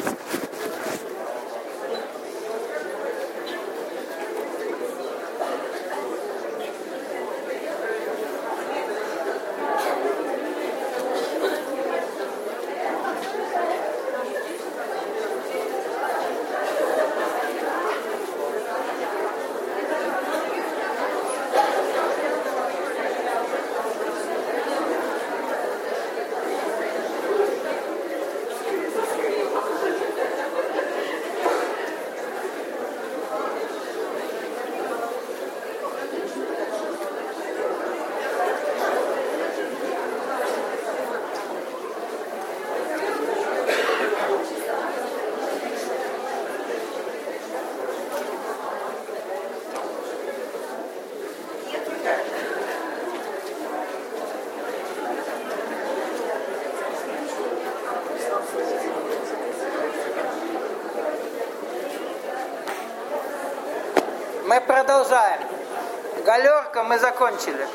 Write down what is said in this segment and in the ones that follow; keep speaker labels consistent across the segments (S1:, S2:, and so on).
S1: Мы продолжаем. Галерка мы закончили.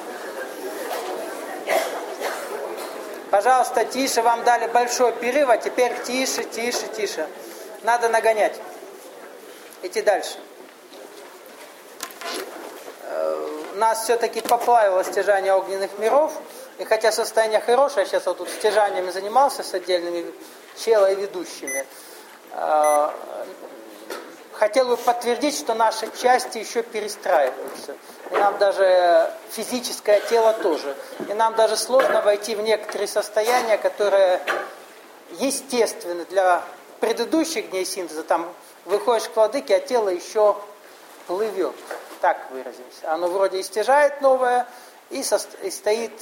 S1: Пожалуйста, тише, вам дали большой перерыв, а теперь тише, тише, тише. Надо нагонять. Идти дальше. У нас все-таки поплавило стяжание огненных миров. И хотя состояние хорошее, сейчас вот тут стяжаниями занимался с отдельными чело-ведущими, хотел бы подтвердить, что наши части еще перестраиваются. И нам даже физическое тело тоже. И нам даже сложно войти в некоторые состояния, которые естественны для предыдущих дней синтеза. Там выходишь к владыке, а тело еще плывет. Так выразимся. Оно вроде и стяжает новое, и стоит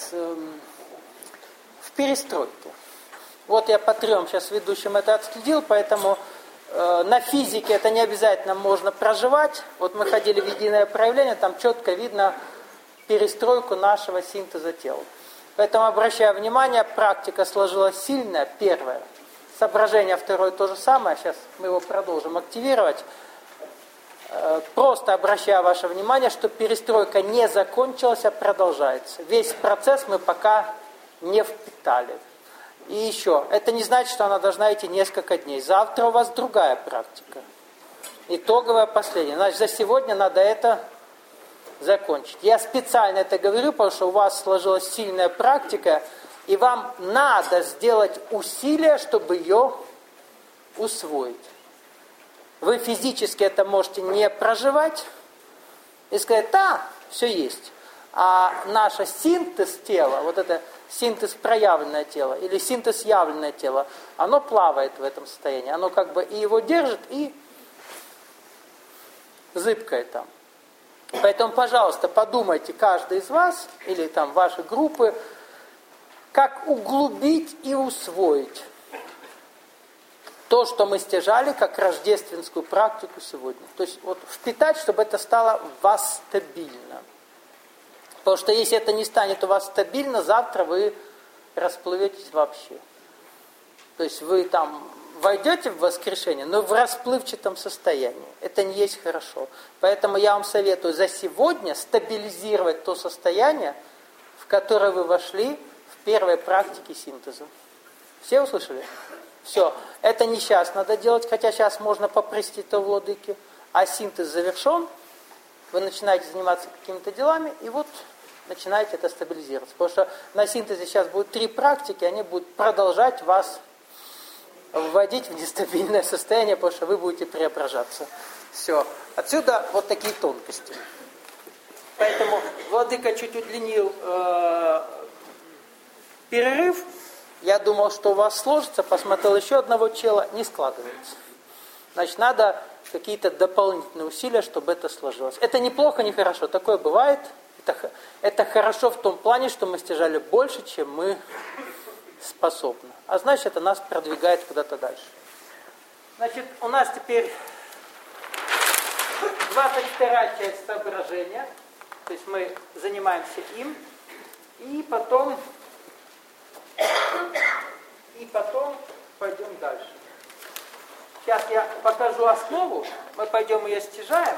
S1: в перестройке. Вот я по трем сейчас ведущим это отследил, поэтому на физике это не обязательно можно проживать. Вот мы ходили в единое проявление, там четко видно перестройку нашего синтеза тела. Поэтому, обращая внимание, практика сложилась сильная, первая. Соображение второе то же самое, сейчас мы его продолжим активировать. Просто обращая ваше внимание, что перестройка не закончилась, а продолжается. Весь процесс мы пока не впитали. И еще, это не значит, что она должна идти несколько дней. Завтра у вас другая практика. Итоговая последняя. Значит, за сегодня надо это закончить. Я специально это говорю, потому что у вас сложилась сильная практика, и вам надо сделать усилия, чтобы ее усвоить. Вы физически это можете не проживать и сказать, да, все есть. А наш синтез тела, вот это синтез проявленное тело или синтез явленное тело, оно плавает в этом состоянии. Оно как бы и его держит, и зыбкает там. Поэтому, пожалуйста, подумайте, каждый из вас, или там ваши группы, как углубить и усвоить то, что мы стяжали, как рождественскую практику сегодня. То есть вот впитать, чтобы это стало в вас стабильно. Потому что если это не станет у вас стабильно, завтра вы расплыветесь вообще. То есть вы там войдете в воскрешение, но в расплывчатом состоянии. Это не есть хорошо. Поэтому я вам советую за сегодня стабилизировать то состояние, в которое вы вошли в первой практике синтеза. Все услышали? Все. Это не сейчас надо делать, хотя сейчас можно попросить-то владыки, а синтез завершен, вы начинаете заниматься какими-то делами, и вот начинаете это стабилизироваться. Потому что на синтезе сейчас будет 3 практики, они будут продолжать вас вводить в нестабильное состояние, потому что вы будете преображаться. Все. Отсюда вот такие тонкости. Поэтому владыка чуть удлинил перерыв. Я думал, что у вас сложится, посмотрел еще одного чела, не складывается. Значит, надо какие-то дополнительные усилия, чтобы это сложилось. Это неплохо, не хорошо. Такое бывает. Это хорошо в том плане, что мы стяжали больше, чем мы способны. А значит, это нас продвигает куда-то дальше. Значит, у нас теперь 22-я часть соображения. То есть мы занимаемся им. И потом пойдем дальше. Сейчас я покажу основу. Мы пойдем ее стяжаем.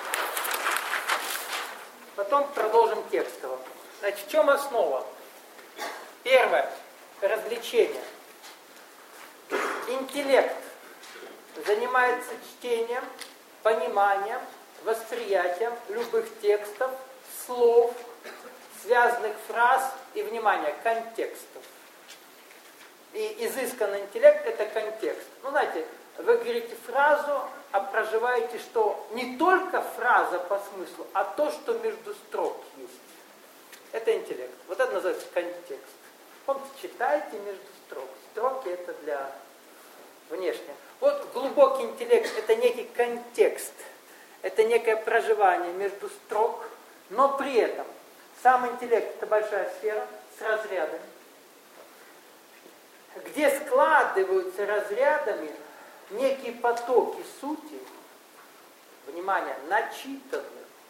S1: Потом продолжим текстово. Значит, в чем основа? Первое. Развлечение. Интеллект занимается чтением, пониманием, восприятием любых текстов, слов, связанных фраз и, внимание, контекстов. И изысканный интеллект – это контекст. Ну, знаете, вы говорите фразу, а проживаете, что не только фраза по смыслу, а то, что между строк есть. Это интеллект. Вот это называется контекст. Помните, читайте между строк. Строки – это для внешнего. Вот глубокий интеллект – это некий контекст. Это некое проживание между строк, но при этом сам интеллект – это большая сфера с разрядами, где складываются разрядами некие потоки сути, внимание, начитанных,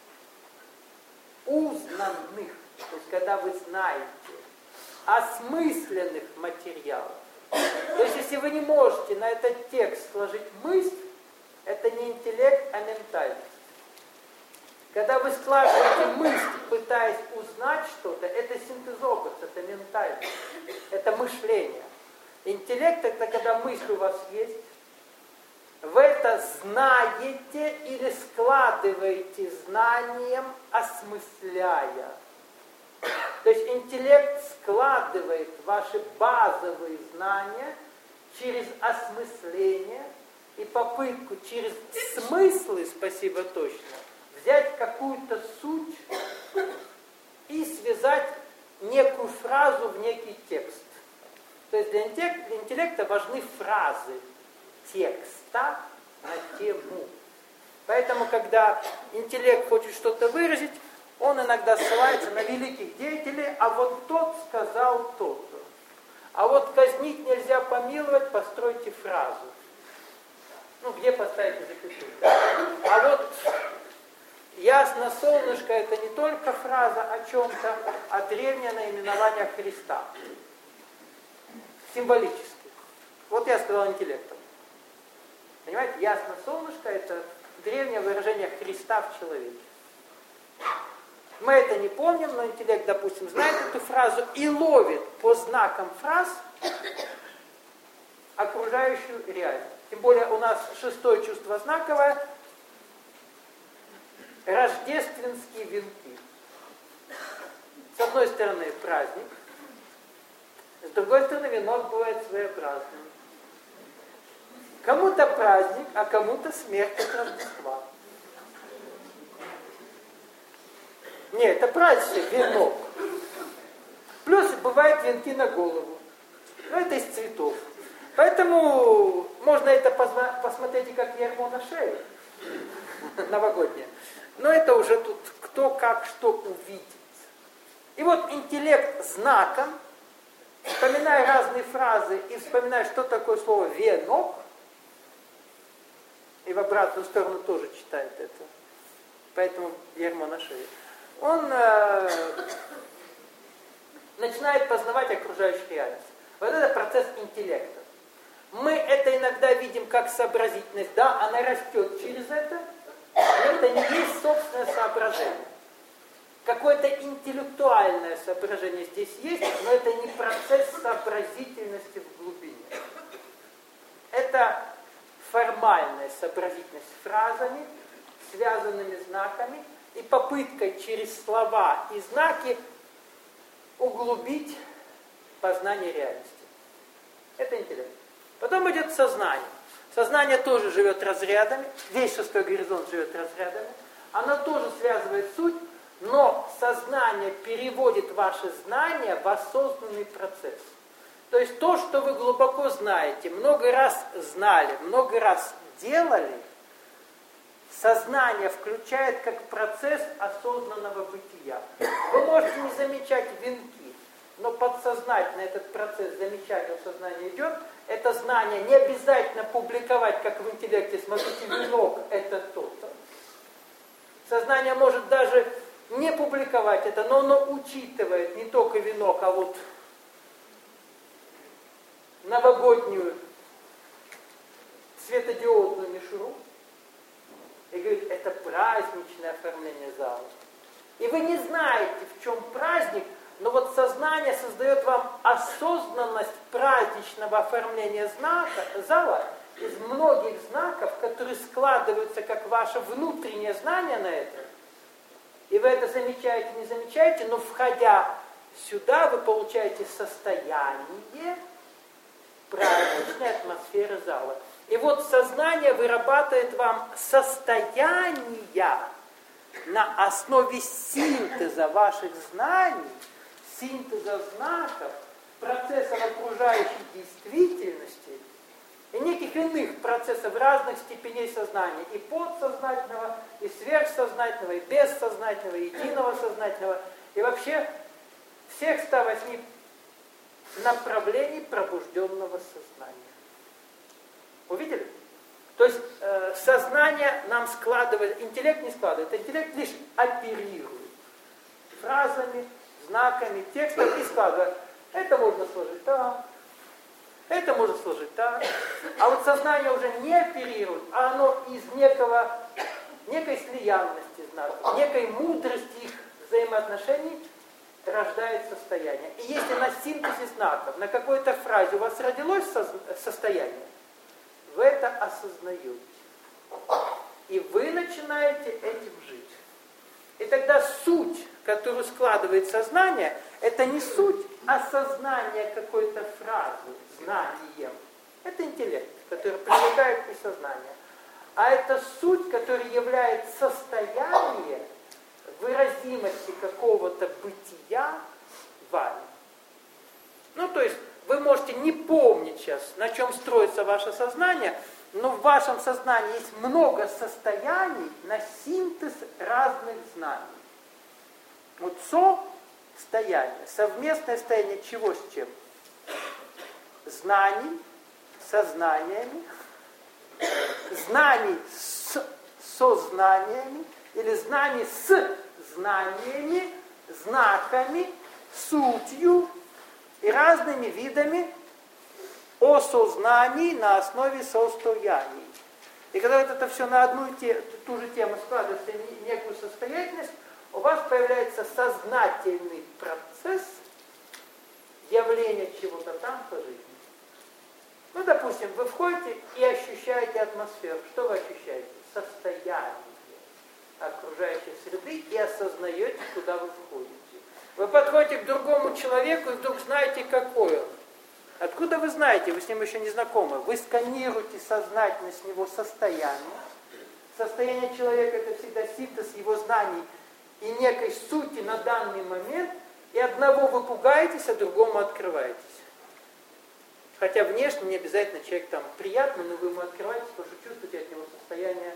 S1: узнанных, то есть когда вы знаете, осмысленных материалов. То есть если вы не можете на этот текст сложить мысль, это не интеллект, а ментальность. Когда вы складываете мысль, пытаясь узнать что-то, это синтезобраз, это ментальность, это мышление. Интеллект – это когда мысль у вас есть, вы это знаете или складываете знанием, осмысляя. То есть интеллект складывает ваши базовые знания через осмысление и попытку через смыслы, спасибо точно, взять какую-то суть и связать некую фразу в некий текст. То есть для интеллекта важны фразы текста на тему. Поэтому, когда интеллект хочет что-то выразить, он иногда ссылается на великих деятелей, а вот тот сказал то-то. А вот казнить нельзя помиловать, постройте фразу. Ну, где поставить запятую? А вот ясно солнышко – это не только фраза о чем-то, а древнее наименование Христа. Символически. Вот я сказал интеллектом. Понимаете, ясно солнышко – это древнее выражение Христа в человеке. Мы это не помним, но интеллект, допустим, знает эту фразу и ловит по знакам фраз окружающую реальность. Тем более у нас шестое чувство знаковое – рождественские венки. С одной стороны праздник, с другой стороны венок бывает своеобразным. Кому-то праздник, а кому-то смерть от Рождества. Нет, это праздник, венок. Плюс бывают венки на голову. Но это из цветов. Поэтому можно это посмотреть и как ярмо на шее. Новогоднее. Но это уже тут кто как что увидит. И вот интеллект знаком, вспоминая разные фразы и вспоминая, что такое слово «венок», и в обратную сторону тоже читает это. Поэтому ярмо на шее. Он начинает познавать окружающую реальность. Вот это процесс интеллекта. Мы это иногда видим как сообразительность. Да, она растет через это, но это не есть собственное соображение. Какое-то интеллектуальное соображение здесь есть, но это не процесс сообразительности в глубине. Это формальная сообразительность фразами, связанными знаками, и попыткой через слова и знаки углубить познание реальности. Это интеллект. Потом идет сознание. Сознание тоже живет разрядами, весь шестой горизонт живет разрядами. Оно тоже связывает суть, но сознание переводит ваши знания в осознанный процесс. То есть то, что вы глубоко знаете, много раз знали, много раз делали, сознание включает как процесс осознанного бытия. Вы можете не замечать венки, но подсознательно этот процесс замечания у сознания идет. Это знание не обязательно публиковать, как в интеллекте. Смотрите, венок – это то-то. Сознание может даже не публиковать это, но оно учитывает не только венок, а вот новогоднюю светодиодную мишуру. И говорит, это праздничное оформление зала. И вы не знаете, в чем праздник, но вот сознание создает вам осознанность праздничного оформления зала из многих знаков, которые складываются как ваше внутреннее знание на это. И вы это замечаете, не замечаете, но входя сюда, вы получаете состояние праздничной атмосферы зала. И вот сознание вырабатывает вам состояние на основе синтеза ваших знаний, синтеза знаков, процессов окружающей действительности и неких иных процессов разных степеней сознания, и подсознательного, и сверхсознательного, и бессознательного, и единого сознательного, и вообще всех 108 направлений пробужденного сознания. Увидели? То есть сознание нам складывает, интеллект не складывает, интеллект лишь оперирует фразами, знаками, текстом и складывает. Это можно сложить так, это можно сложить так. А вот сознание уже не оперирует, а оно из некой слиянности знаков, некой мудрости их взаимоотношений рождает состояние. И если на синтезе знаков, на какой-то фразе у вас родилось состояние, вы это осознаете. И вы начинаете этим жить. И тогда суть, которую складывает сознание, это не суть осознания какой-то фразы, знанием. Это интеллект, который привлекает и сознание. А это суть, которая является состоянием выразимости какого-то бытия вами. Ну, то есть, вы можете не помнить сейчас, на чем строится ваше сознание, но в вашем сознании есть много состояний на синтез разных знаний. Вот состояние, совместное состояние чего с чем? Знаний, сознаниями, знаний с сознаниями, или знаний с знаниями, знаками, сутью и разными видами осознании на основе состояний. И когда вот это все на одну и ту же тему складывается в некую состоятельность, у вас появляется сознательный процесс явления чего-то там по жизни. Ну, допустим, вы входите и ощущаете атмосферу. Что вы ощущаете? Состояние окружающей среды и осознаете, куда вы входите. Вы подходите к другому человеку и вдруг знаете, какой он. Откуда вы знаете? Вы с ним еще не знакомы. Вы сканируете сознательно с него состояние. Состояние человека – это всегда синтез его знаний и некой сути на данный момент. И одного вы пугаетесь, а другому открываетесь. Хотя внешне не обязательно человек там приятный, но вы ему открываетесь, потому что чувствуете от него состояние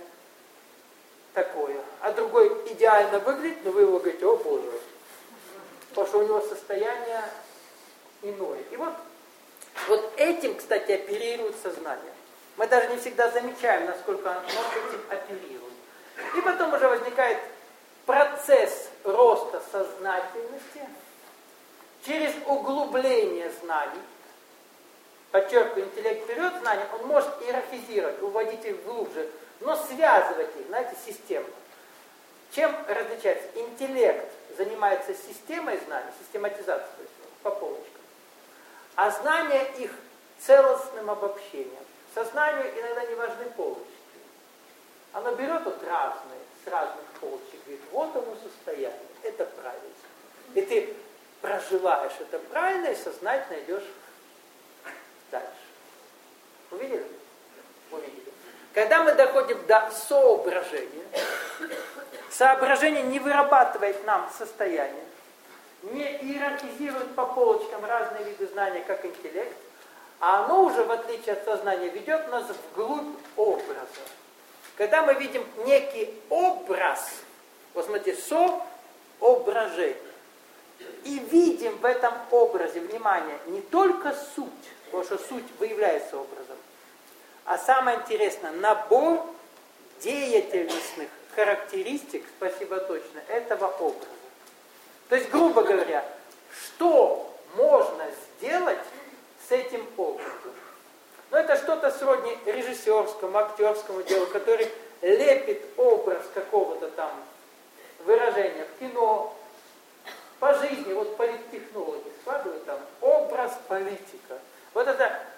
S1: такое. А другой идеально выглядит, но вы его говорите: о Боже. Потому что у него состояние иное. И вот этим, кстати, оперирует сознание. Мы даже не всегда замечаем, насколько оно этим оперирует. И потом уже возникает процесс роста сознательности через углубление знаний. Подчеркиваю, интеллект вперед знания, он может иерархизировать, уводить их глубже, но связывать их, знаете, системно. Чем различается? Интеллект занимается системой знаний, систематизацией, то есть по полочкам. А знания их целостным обобщением. Сознанию иногда не важны полочки. Оно берет вот разные, с разных полочек, говорит: вот оно состояние, это правильно. И ты проживаешь это правильно и сознательно идешь дальше. Увидели? Увидели. Когда мы доходим до соображения, соображение не вырабатывает нам состояние, не иерархизирует по полочкам разные виды знания, как интеллект, а оно уже, в отличие от сознания, ведет нас вглубь образа. Когда мы видим некий образ, вот смотрите, соображение, и видим в этом образе, внимание, не только суть, потому что суть выявляется образом, а самое интересное, набор деятельностных характеристик, спасибо точно, этого образа. То есть, грубо говоря, что можно сделать с этим образом? Ну, это что-то сродни режиссерскому, актерскому делу, который лепит образ какого-то там выражения в кино, по жизни, вот политтехнологи складывают там образ политика. Вот это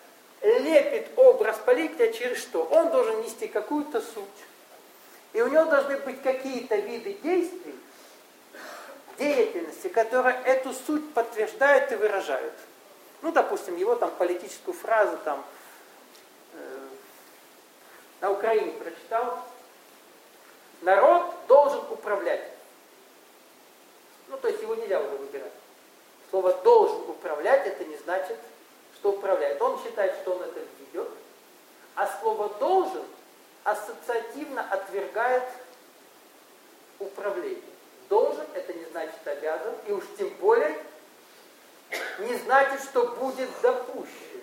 S1: лепит образ политика через что? Он должен нести какую-то суть. И у него должны быть какие-то виды действий, деятельности, которые эту суть подтверждают и выражают. Ну, допустим, его там политическую фразу там на Украине прочитал. Народ должен управлять. Ну, то есть его нельзя уже выбирать. Слово «должен управлять» это не значит, что управляет. Он считает, что он это ведет, а слово «должен» ассоциативно отвергает управление. Должен это не значит обязан, и уж тем более не значит, что будет допущен.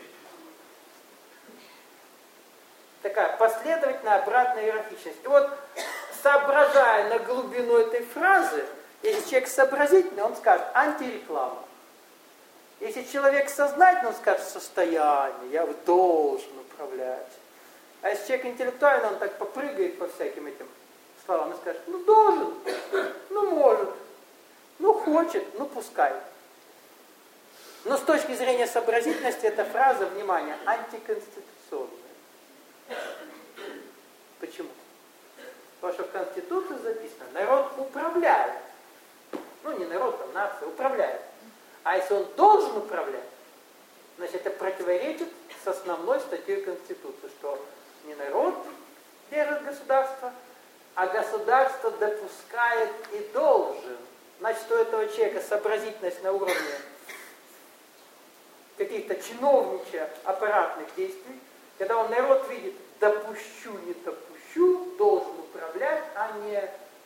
S1: Такая последовательная обратная иерархичность. И вот, соображая на глубину этой фразы, если человек сообразительный, он скажет антиреклама. Если человек сознательный, он скажет состояние, я должен управлять. А если человек интеллектуальный, он так попрыгает по всяким этим словам и скажет, ну должен, ну может, ну хочет, ну пускай. Но с точки зрения сообразительности эта фраза, внимание, антиконституционная. Почему? Потому что в Конституции записано, народ управляет. Ну не народ, там нация управляет. А если он должен управлять, значит это противоречит с основной статьей Конституции, что не народ держит государство, а государство допускает и должен. Значит, у этого человека сообразительность на уровне каких-то чиновничьих аппаратных действий, когда он народ видит, допущу, не допущу, должен управлять, а не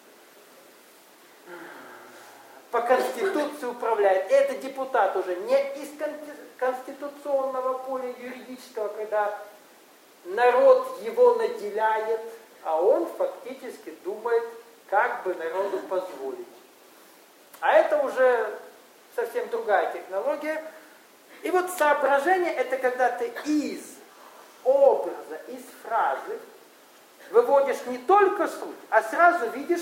S1: по Конституции управляет. Это депутат уже не из конституционного поля юридического, когда народ его наделяет, а он фактически думает, как бы народу позволить. А это уже совсем другая технология. И вот соображение это когда ты из образа, из фразы выводишь не только суть, а сразу видишь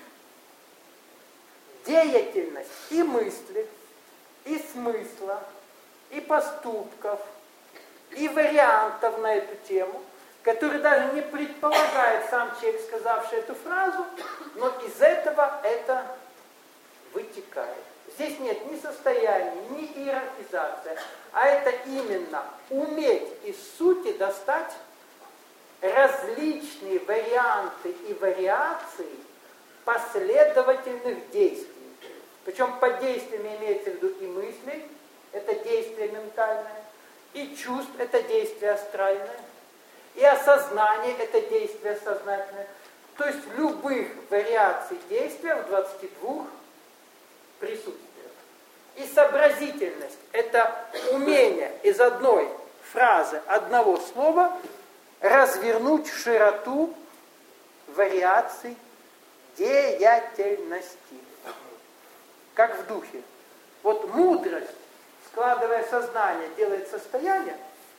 S1: деятельность и мысли, и смысла, и поступков, и вариантов на эту тему, которые даже не предполагает сам человек, сказавший эту фразу, но из этого это вытекает. Здесь нет ни состояния, ни иерархизации, а это именно уметь из сути достать различные варианты и вариации последовательных действий. Причем под действиями имеется в виду и мысли, это действие ментальное, и чувств, это действие астральное, и осознание, это действие сознательное. То есть любых вариаций действия в 22 присутствиях. И сообразительность – это умение из одной фразы, одного слова развернуть широту вариаций деятельности. Как в духе. Вот мудрость, складывая сознание, делает состояние,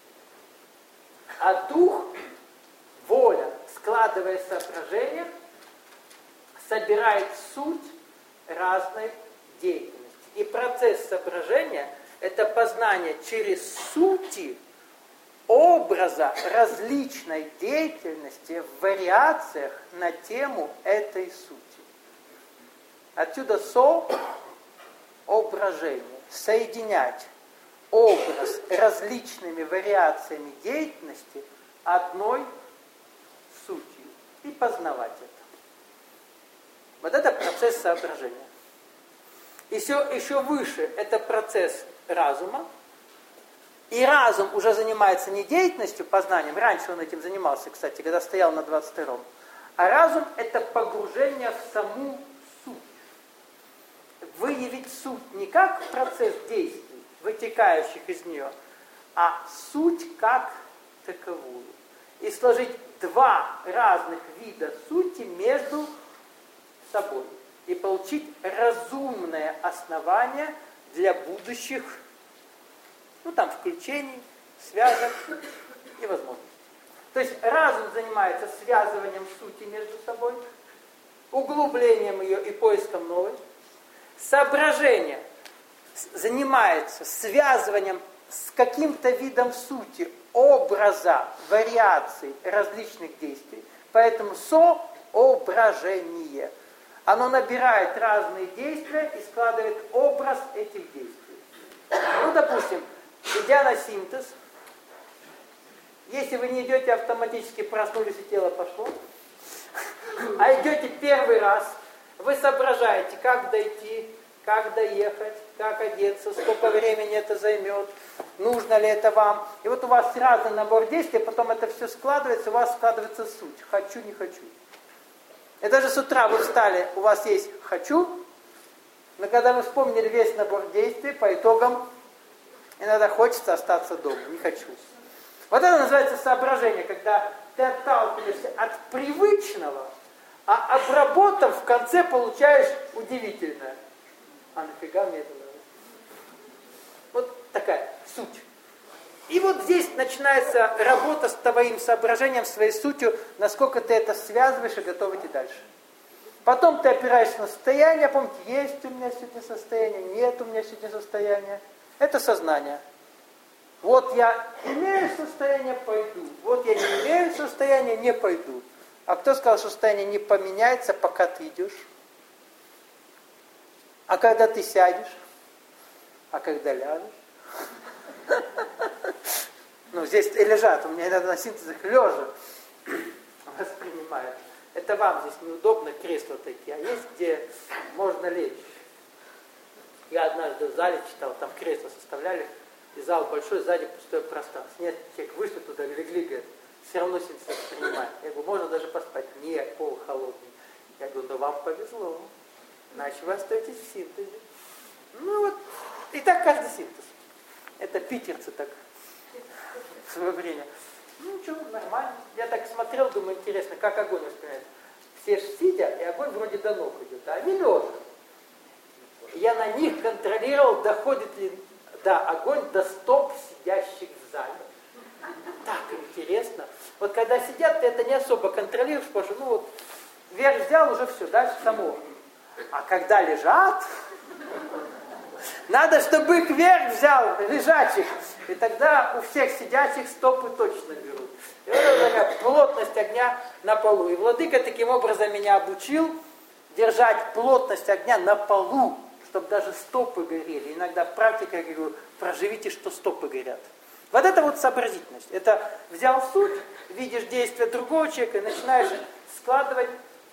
S1: а дух, воля, складывая соображение, собирает суть разной деятельности. И процесс соображения – это познание через сути образа различной деятельности в вариациях на тему этой сути. Отсюда соображение, соединять образ различными вариациями деятельности одной сутью и познавать это. Вот это процесс соображения. Еще выше это процесс разума. И разум уже занимается не деятельностью, познанием. Раньше он этим занимался, кстати, когда стоял на 22-м. А разум это погружение в саму суть. Выявить суть не как процесс действий, вытекающих из нее, а суть как таковую. И сложить два разных вида сути между собой. И получить разумное основание для будущих, включений, связок и возможностей. То есть разум занимается связыванием сути между собой, углублением ее и поиском новой. Соображение занимается связыванием с каким-то видом сути, образа, вариаций различных действий, поэтому соображение. Оно набирает разные действия и складывает образ этих действий. Ну, допустим, идя на синтез, если вы не идете автоматически, проснулись и тело пошло, а идете первый раз, вы соображаете, как дойти, как доехать, как одеться, сколько времени это займет, нужно ли это вам. И вот у вас разный набор действий, потом это все складывается, у вас складывается суть. Хочу, не хочу. И даже с утра вы встали, у вас есть «хочу», но когда вы вспомнили весь набор действий, по итогам иногда хочется остаться дома, не хочу. Вот это называется соображение, когда ты отталкиваешься от привычного, а обработав, в конце получаешь удивительное. А нафига мне это надо? Вот такая суть. И вот здесь начинается работа с твоим соображением, своей сутью, насколько ты это связываешь и готов идти дальше. Потом ты опираешься на состояние, помните, есть у меня сегодня состояние, нет у меня сегодня состояния. Это сознание. Вот я имею состояние, пойду. Вот я не имею состояния, не пойду. А кто сказал, что состояние не поменяется, пока ты идешь? А когда ты сядешь? А когда ляжешь? Ну, здесь лежат, у меня иногда на синтезах лежа воспринимают. Это вам здесь неудобно, кресла такие, а есть, где можно лечь. Я однажды в зале читал, там кресла составляли, и зал большой, сзади пустое пространство. Нет, человек вышли туда, легли, говорят, все равно синтез воспринимает. Я говорю, можно даже поспать? Нет, пол холодный. Я говорю, ну вам повезло, иначе вы остаетесь в синтезе. Ну вот, и так каждый синтез. Это питерцы так в свое время. Ну ничего, нормально. Я так смотрел, думаю, интересно, как огонь воспринимает. Все ж сидя, и огонь вроде до ног идет, а они лежат. Я на них контролировал, доходит ли огонь до стоп сидящих в зале. Так интересно. Вот когда сидят, ты это не особо контролируешь, потому что, ну вот, вверх взял, уже все, дальше само. А когда лежат, надо, чтобы их вверх взял, лежачих. И тогда у всех сидящих стопы точно берут. И вот это такая плотность огня на полу. И владыка таким образом меня обучил держать плотность огня на полу, чтобы даже стопы горели. Иногда практика, я говорю, проживите, что стопы горят. Вот это вот сообразительность. Это взял суть, видишь действия другого человека и начинаешь складывать.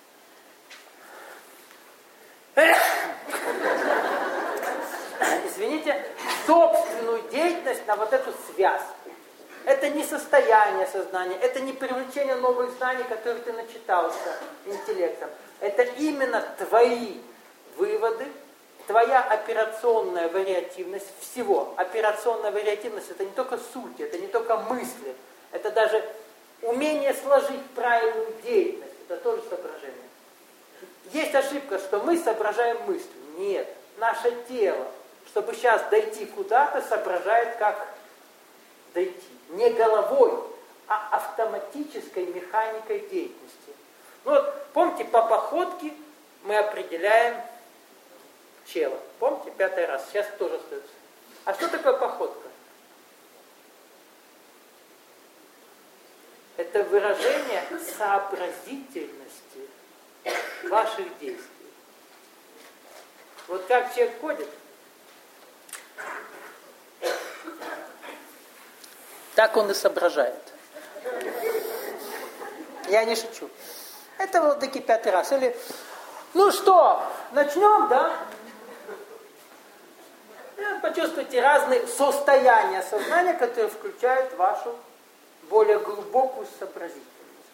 S1: Извините, собственную деятельность на вот эту связку. Это не состояние сознания, это не привлечение новых знаний, которые ты начитался интеллектом. Это именно твои выводы, твоя операционная вариативность всего. Операционная вариативность это не только суть, это не только мысли, это даже умение сложить правильную деятельность, это тоже соображение. Есть ошибка, что мы соображаем мыслью. Нет, наше тело, чтобы сейчас дойти куда-то, соображает, как дойти. Не головой, а автоматической механикой деятельности. Ну вот, помните, по походке мы определяем тело. Помните, 5-й раз, сейчас тоже остается. А что такое походка? Это выражение сообразительности ваших действий. Вот как человек ходит, так он и соображает. Я не шучу. Это вот таки 5-й раз. Или, ну что, начнем, да? Почувствуйте разные состояния сознания, которые включают вашу более глубокую сообразительность.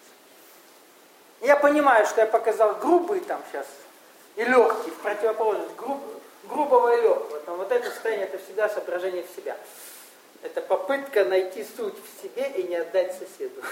S1: Я понимаю, что я показал грубые там сейчас и легкие, в противоположность грубого и легкого. Там вот это состояние, это всегда соображение в себя. Это попытка найти суть в себе и не отдать соседу.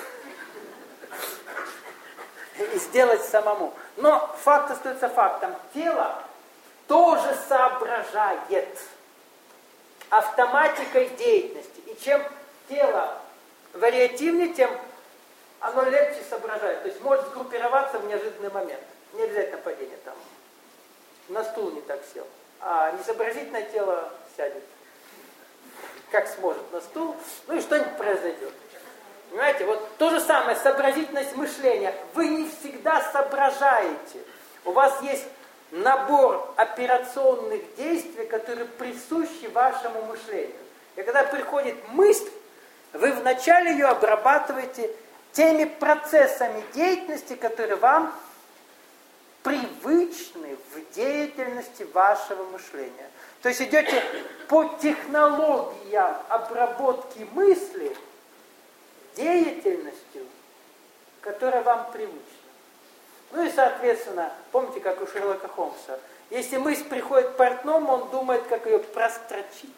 S1: И сделать самому. Но факт остается фактом. Тело тоже соображает автоматикой деятельности. И чем тело вариативнее, тем оно легче соображает. То есть может сгруппироваться в неожиданный момент. Не обязательно падение там. На стул не так сел. А несообразительное тело сядет. как сможет на стул, ну и что-нибудь произойдет. Понимаете, вот то же самое, сообразительность мышления. Вы не всегда соображаете. У вас есть набор операционных действий, которые присущи вашему мышлению. И когда приходит мысль, вы вначале ее обрабатываете теми процессами деятельности, которые вам привычны в деятельности вашего мышления. То есть идете по технологиям обработки мысли деятельностью, которая вам привычна. Ну и, соответственно, помните, как у Шерлока Холмса, если мысль приходит к портному, он думает, как ее прострочить.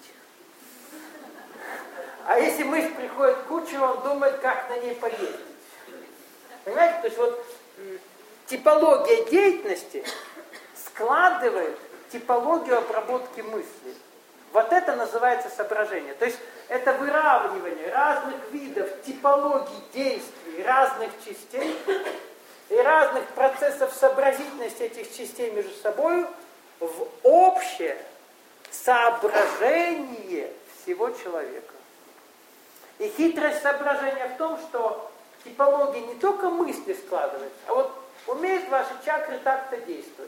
S1: А если мысль приходит к кучеру, он думает, как на ней поездить. Понимаете? То есть вот типология деятельности складывает типологию обработки мысли. Вот это называется соображение. То есть это выравнивание разных видов типологий действий разных частей и разных процессов сообразительности этих частей между собой в общее соображение всего человека. И хитрость соображения в том, что типология не только мысли складывается, а вот умеют ваши чакры так-то действовать.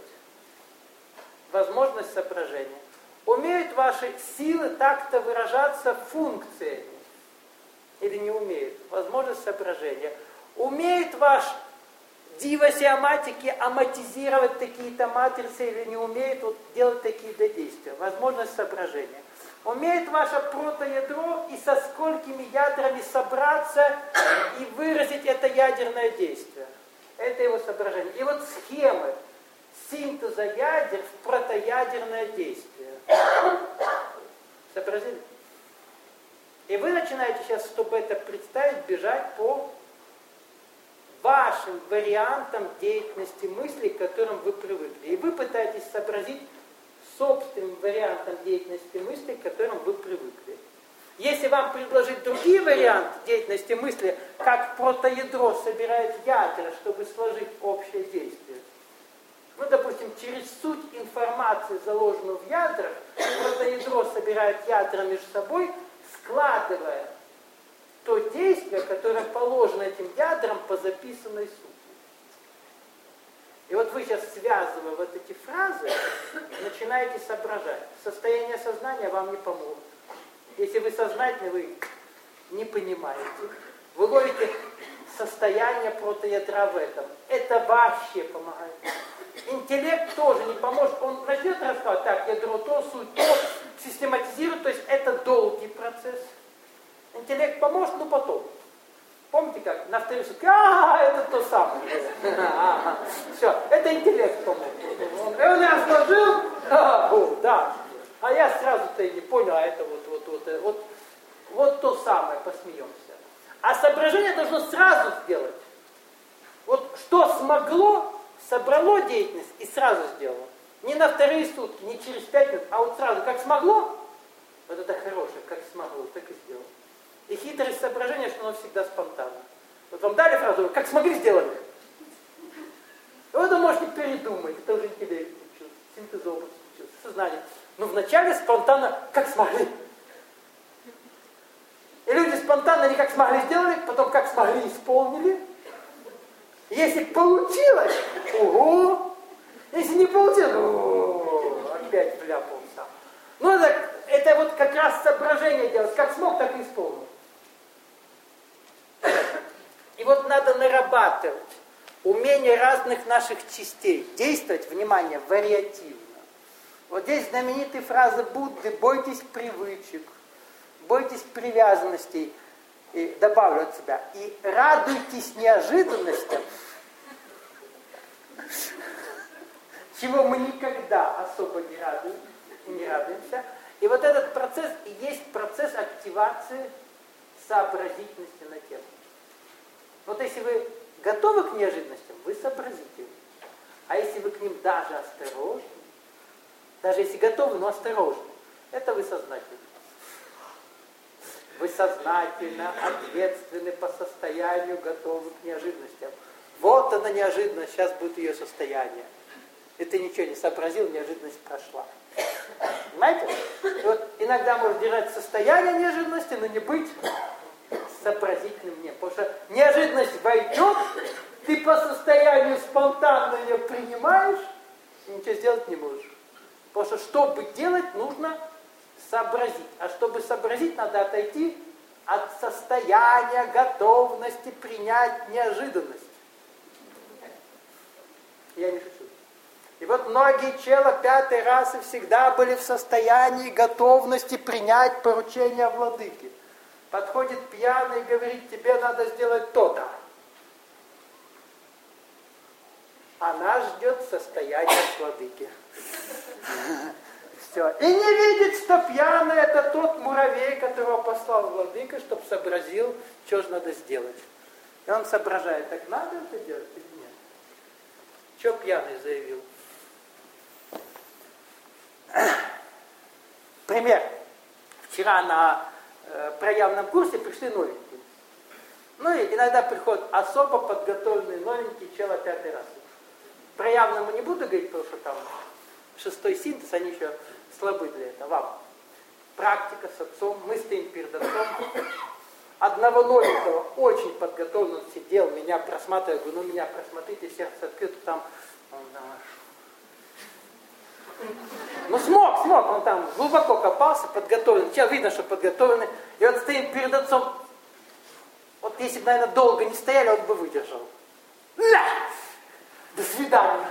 S1: Возможность соображения. Умеют ваши силы так-то выражаться функциями. Или не умеют. Возможность соображения. Умеет ваш дивасиоматики аматизировать такие-то матрицы или не умеет вот делать такие-то действия. Возможность соображения. Умеет ваше протоядро и со сколькими ядрами собраться и выразить это ядерное действие. Это его соображение. И вот схемы синтеза ядер в протоядерное действие. Сообразили? И вы начинаете сейчас, чтобы это представить, бежать по вашим вариантам деятельности мысли, к которым вы привыкли. И вы пытаетесь сообразить собственным вариантом деятельности мысли, к которым вы привыкли. Если вам предложить другие варианты деятельности мысли, как протоядро собирает ядра, чтобы сложить общее действие, ну, допустим, через суть информации, заложенную в ядрах, протоядро собирает ядра между собой, складывая то действие, которое положено этим ядрам по записанной сути. И вот вы сейчас, связывая вот эти фразы, начинаете соображать. Состояние сознания вам не поможет. Если вы сознательны, вы не понимаете. Вы ловите состояние протоядра в этом. Это вообще помогает. Интеллект тоже не поможет. Он начнет рассказывать, так, ядро то, суть то, систематизирует, то есть это долгий процесс. Интеллект поможет, но потом. Помните как? На второй сутки, это то самое. Все, это интеллект поможет. Он разложил, да. А я сразу-то и не понял, а это вот то самое, посмеемся. А соображение должно сразу сделать. Вот что смогло, собрало деятельность и сразу сделало. Не на вторые сутки, не через 5 минут, а вот сразу, как смогло, вот это хорошее, как смогло, так и сделало. И хитрость соображения, что оно всегда спонтанно. Вот вам дали фразу, как смогли, сделали. И вот вы можете передумать, это уже интеллект учился, синтез опыта учился, сознание. Но вначале спонтанно, как смогли. И люди спонтанно не как смогли сделали, потом как смогли исполнили. Если получилось, ого! Если не получилось, опять вляпался. Ну это вот как раз соображение делать, как смог, так и исполнил. И вот надо нарабатывать умение разных наших частей, действовать, внимание, вариативно. Вот здесь знаменитая фраза Будды: бойтесь привычек, бойтесь привязанностей, и добавлю от себя, и радуйтесь неожиданностям, чего мы никогда особо не радуемся. И вот этот процесс и есть процесс активации сообразительности на тему. Вот если вы готовы к неожиданностям, вы сообразительны. А если вы к ним даже осторожны, даже если готовы, но осторожны, это вы сознательны. Вы сознательно, ответственны по состоянию, готовы к неожиданностям. Вот она неожиданность, сейчас будет ее состояние. И ты ничего не сообразил, неожиданность прошла. Понимаете? И вот иногда можно держать состояние неожиданности, но не быть сообразительным мне. Потому что неожиданность войдет, ты по состоянию спонтанно ее принимаешь, и ничего сделать не можешь. Потому что, чтобы делать, нужно сообразить. А чтобы сообразить, надо отойти от состояния готовности принять неожиданность. Я не шучу. И вот многие чела 5-й расы всегда были в состоянии готовности принять поручение владыки. Подходит пьяный и говорит, тебе надо сделать то-то. Она ждет состояния владыки. Все. И не видит, что пьяный это тот муравей, которого послал владыка, чтобы сообразил, что же надо сделать. И он соображает, так надо это делать или нет? Что пьяный заявил? Пример. Вчера на проявленном курсе пришли новенькие. Ну и иногда приходят особо подготовленные новенькие чела 5-й расы. Проявленному не буду говорить, потому что там 6-й синтез, они еще слабы для этого. Вам. Практика с отцом, мы стоим перед отцом. Одного новенького, очень подготовленного, сидел, меня просматривал, говорю, ну меня просмотрите, сердце открыто, там, ну смог, он там глубоко копался, подготовлен, сейчас видно, что подготовленный, и вот стоит перед отцом, вот если бы, наверное, долго не стояли, он бы выдержал. До свидания.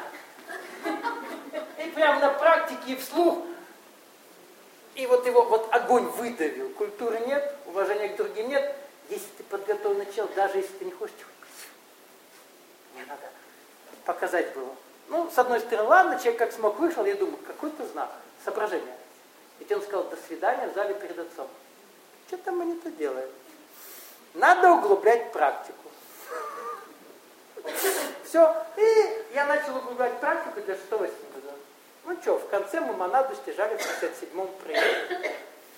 S1: И прямо на практике и вслух, и вот его вот огонь выдавил. Культуры нет, уважения к другим нет. Если ты подготовленный чел, даже если ты не хочешь, мне надо показать было. Ну, с одной стороны, ладно, человек как смог вышел, я думаю, какой-то знак, соображение. Ведь он сказал, до свидания в зале перед отцом. Что-то мы не то делаем. Надо углублять практику. Все. И я начал углублять практику для 6-го синтеза. Ну что, в конце мы монаду стяжали в 57-м проекте.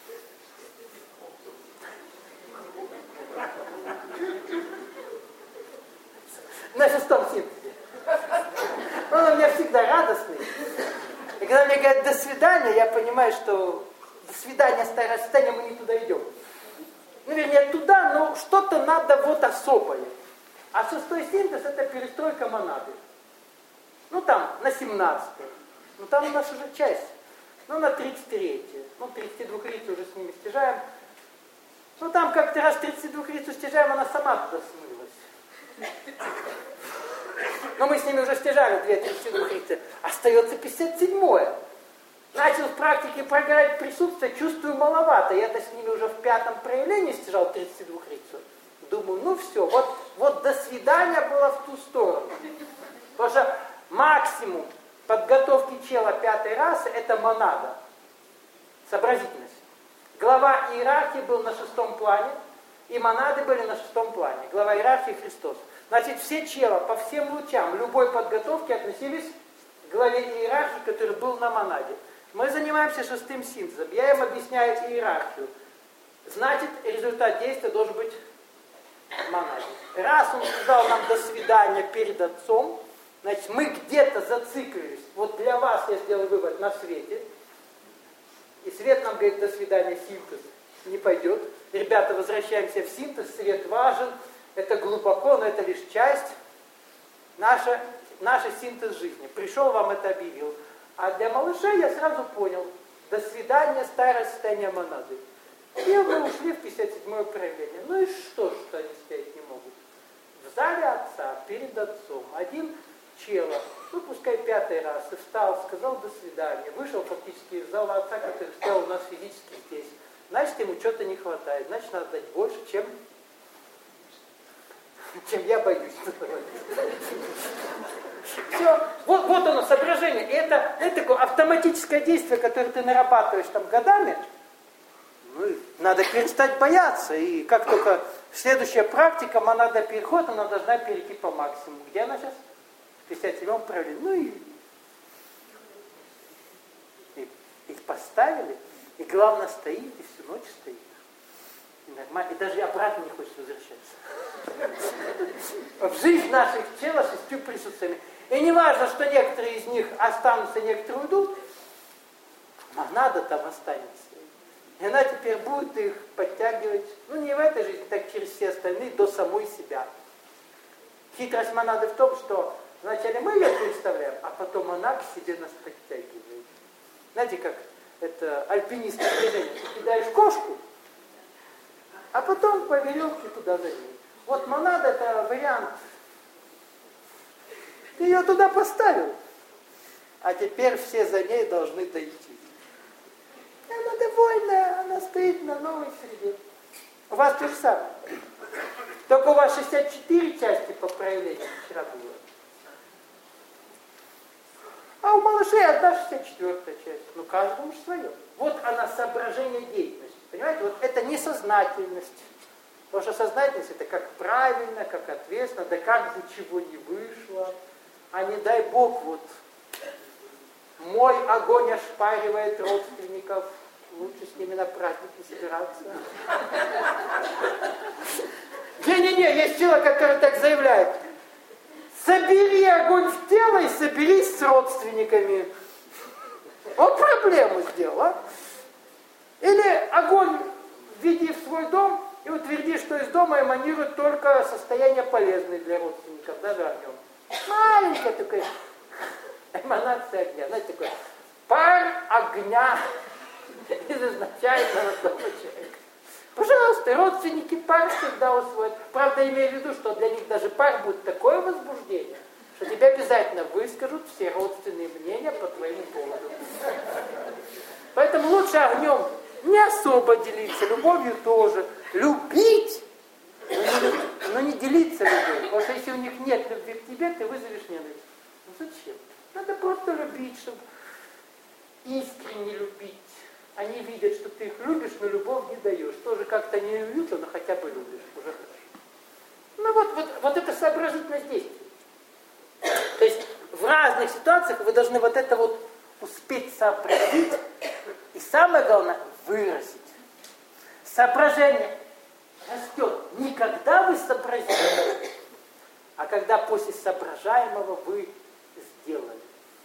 S1: На 6-м синтезе. Он у меня всегда радостный. И когда мне говорят «до свидания», я понимаю, что «до свидания, старое состояние, мы не туда идем». Ну, вернее, туда, но что-то надо вот особое. А 6-й синтез – это перестройка монады. Ну, там, на 17-й. Ну, там у нас уже часть. Ну, на 33-й. Ну, 32-рицу уже с ними стяжаем. Ну, там как-то раз 32-рицу стяжаем, она сама туда смылась. Но мы с ними уже стяжали 2 32-рицы. Остается 57-е. Начал в практике прогорать присутствие, чувствую маловато. Я-то с ними уже в 5-м проявлении стяжал 32-рицу. Думаю, ну все, вот до свидания было в ту сторону. Потому что максимум подготовки чела 5-й расы это монада. Сообразительность. Глава иерархии был на 6-м плане, и монады были на 6-м плане. Глава иерархии Христос. Значит, все чела по всем лучам любой подготовки относились к главе иерархии, который был на монаде. Мы занимаемся 6-м синтезом. Я им объясняю иерархию. Значит, результат действия должен быть в монаде. Раз он сказал нам до свидания перед отцом, значит, мы где-то зациклились. Вот для вас я сделал вывод на свете. И свет нам говорит до свидания, синтез не пойдет. Ребята, возвращаемся в синтез, свет важен. Это глубоко, но это лишь часть. Наша синтез жизни. Пришел, вам это объявил. А для малышей я сразу понял. До свидания, старое состояние монады. И мы ушли в 57-е проявление. Ну и что они стоять не могут? В зале отца, перед отцом, один чела, ну пускай 5-й раз, и встал, сказал до свидания, вышел фактически из зала отца, который стоял у нас физически здесь. Значит, ему что-то не хватает, значит, надо дать больше, чем я боюсь. Все, вот оно, соображение. И это такое автоматическое действие, которое ты нарабатываешь там годами. Ну, надо перестать бояться. И как только следующая практика, монада переходит, она должна перейти по максимуму. Где она сейчас? В 57-м проявлении. Ну и их поставили. И главное стоит, и всю ночь стоит. И даже обратно не хочет возвращаться. В жизнь наших чела 6 присутствиями. И не важно, что некоторые из них останутся, некоторые уйдут. монада там останется. И она теперь будет их подтягивать, ну не в этой жизни, так через все остальные, до самой себя. Хитрость монады в том, что вначале мы ее представляем, а потом она к себе нас подтягивает. Знаете, как это альпинистское движение. Ты кидаешь кошку, а потом по веревке туда за ней. Вот монада — это вариант. Ты ее туда поставил, а теперь все за ней должны дойти. И она довольная, она стоит на новой среде. У вас то же самое. Только у вас 64 части по проявлению вчера было. А у малышей одна 64-я часть. Ну, каждому же свое. Вот она, соображение деятельности. Понимаете, вот это несознательность. Потому что сознательность — это как правильно, как ответственно, да как бы чего не вышло. А не дай Бог, вот, мой огонь ошпаривает родственников, лучше с ними на праздник не собираться. Не-не-не, есть человек, который так заявляет. Собери огонь в тело и соберись с родственниками. Вот проблему сделал, а? Или огонь введи в свой дом и утверди, что из дома эманирует только состояние полезное для родственников, даже огнем. Маленькая такая эманация огня, знаете, такой пар огня из изначального дома человека. Пожалуйста, родственники пар всегда усвоят. Правда, имея в виду, что для них даже пар будет такое возбуждение, что тебе обязательно выскажут все родственные мнения по твоему поводу. Поэтому лучше огнем не особо делиться, любовью тоже. Любить, но не делиться любовью. Потому что если у них нет любви к тебе, ты вызовешь ненависть. Ну зачем? Надо просто любить, чтобы искренне любить. Они видят, что ты их любишь, но любовь не даешь. Тоже как-то не уютно, но хотя бы любишь. Уже хорошо. Ну вот это сообразительность действий. То есть в разных ситуациях вы должны вот это вот успеть сообразить и самое главное выразить. Соображение растет не когда вы сообразили, а когда после соображаемого вы сделали.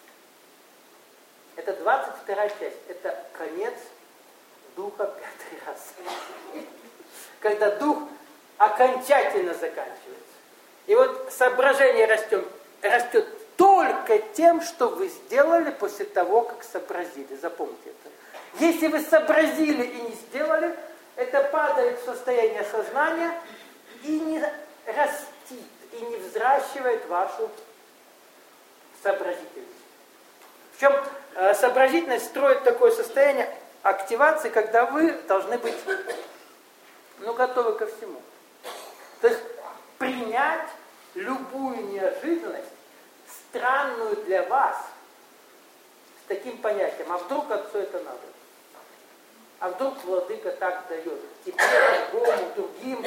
S1: Это 22-я часть. Это конец духа 5-й раз. Когда дух окончательно заканчивается. И вот соображение растет только тем, что вы сделали после того, как сообразили. Запомните это. Если вы сообразили и не сделали, это падает в состояние сознания и не растит, и не взращивает вашу сообразительность. Причем сообразительность строит такое состояние активации, когда вы должны быть готовы ко всему. То есть принять любую неожиданность, странную для вас, с таким понятием. А вдруг отцу это надо? А вдруг владыка так дает? Тебе, другому, другим.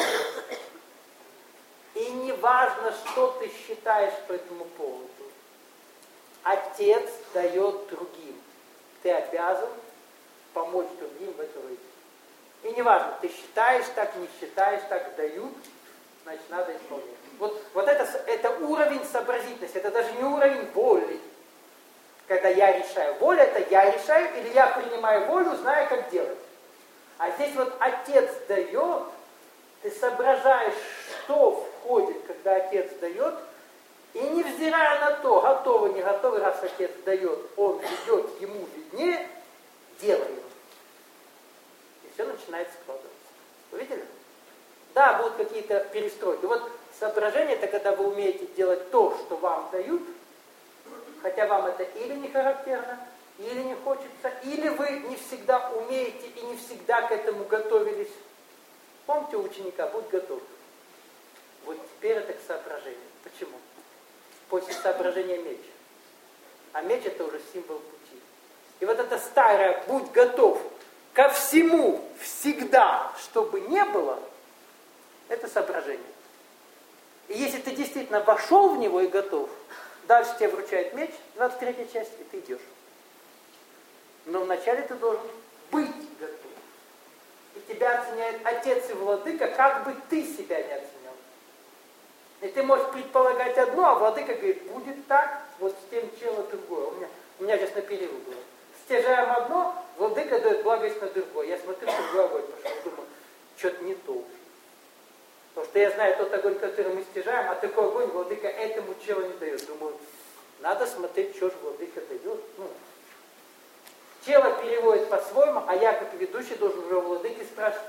S1: И не важно, что ты считаешь по этому поводу. Отец дает другим. Ты обязан помочь другим в это выйти. И не важно, ты считаешь так, не считаешь так, дают, значит, надо исполнять. Вот это уровень сообразительности, это даже не уровень воли. Когда я решаю. Воля — это я решаю, или я принимаю волю, зная, как делать. А здесь вот отец дает, ты соображаешь, что входит, когда отец дает, и невзирая на то, готовы, не готовы, раз отец дает, он ведет, ему виднее, делаем. И все начинает складываться. Вы видели? Да, будут какие-то перестройки. Вот соображение — это когда вы умеете делать то, что вам дают, хотя вам это или не характерно, или не хочется, или вы не всегда умеете и не всегда к этому готовились. Помните у ученика, будь готов. Вот теперь это к соображению. Почему? После соображения меч. А меч — это уже символ пути. И вот это старое «будь готов ко всему, всегда, чтобы не было», это соображение. И если ты действительно вошел в него и готов, дальше тебе вручает меч, 23-я часть, и ты идешь. Но вначале ты должен быть готов. И тебя оценяет отец и владыка, как бы ты себя не оценил. И ты можешь предполагать одно, а владыка говорит, будет так, вот с тем чело другое. У меня сейчас на перерыв было. Стяжаем одно, владыка дает благость на другой. Я смотрю, что другой огонь пошел, думаю, что-то не то. Потому что я знаю тот огонь, который мы стяжаем, а такой огонь владыка этому челу не дает. Думаю, надо смотреть, что же владыка дает. Чело переводит по-своему, а я, как ведущий, должен уже у владыки спрашивать.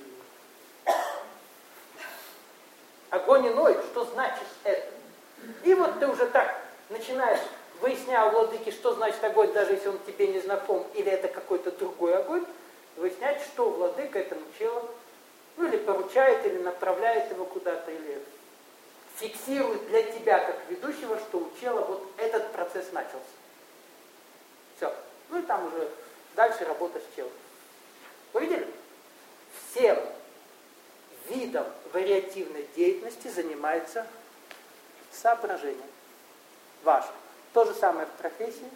S1: Огонь иной, что значит это? И вот ты уже так начинаешь, выясняя у владыки, что значит огонь, даже если он тебе не знаком, или это какой-то другой огонь, выяснять, что владыка этому челу, или поручает, или направляет его куда-то, или фиксирует для тебя, как ведущего, что у чела вот этот процесс начался. Все. И там уже дальше работа с челом. Вы видели? Всем видом вариативной деятельности занимается соображение. Ваше. То же самое в профессии.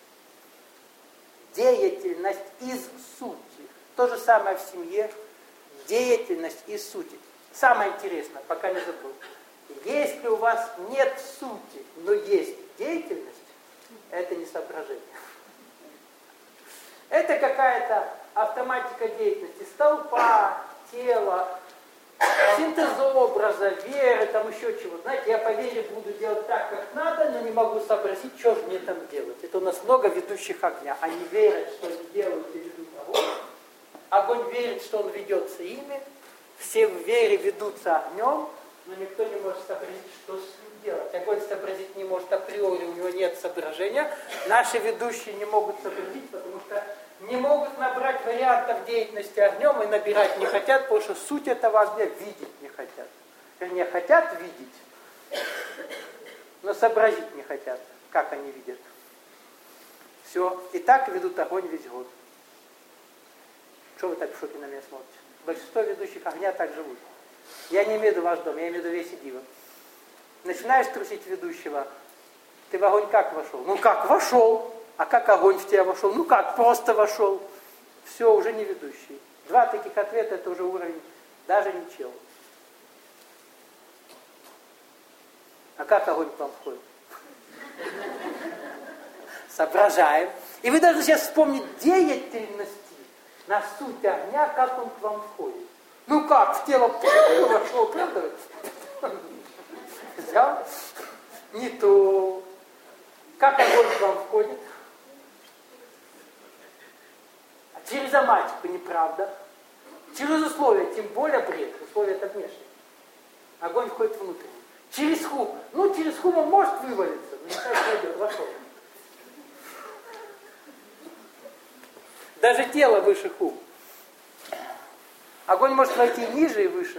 S1: Деятельность из сути. То же самое в семье. Деятельность из сути. Самое интересное, пока не забыл. Если у вас нет сути, но есть деятельность, это не соображение. Это какая-то автоматика деятельности. Столпа, тела, синтез образа, веры, там еще чего. Знаете, я по вере буду делать так, как надо, но не могу сообразить, что же мне там делать. Это у нас много ведущих огня. Они верят, что они делают и ведут огонь. Огонь верит, что он ведется ими. Все в вере ведутся огнем, но никто не может сообразить, что с ним делать. Огонь сообразить не может априори, у него нет соображения. Наши ведущие не могут сообразить, потому что не могут набрать вариантов деятельности огнем и набирать не хотят, потому что суть этого огня видеть не хотят. Вернее, хотят видеть, но сообразить не хотят, как они видят. Все. И так ведут огонь весь год. Что вы так в шоке на меня смотрите? Большинство ведущих огня так живут. Я не имею в виду ваш дом, я имею в виду весь и диво. Начинаешь трусить ведущего, ты в огонь как вошел? Ну как вошел? А как огонь в тебя вошел? Ну как, просто вошел. Все, уже не ведущий. Два таких ответа, это уже уровень, даже не чел. А как огонь к вам входит? Соображаем. И вы должны сейчас вспомнить деятельности на суть огня, как он к вам входит. Ну как, в тело вошел, правда? Взял? Не то. Как огонь к вам входит? А через аматику неправда. Через условия, тем более бред. Условия это внешние. Огонь входит внутрь. Через хум. Ну, через хум он может вывалиться, но не так пойдет, вошел. Даже тело выше хум. Огонь может войти ниже и выше.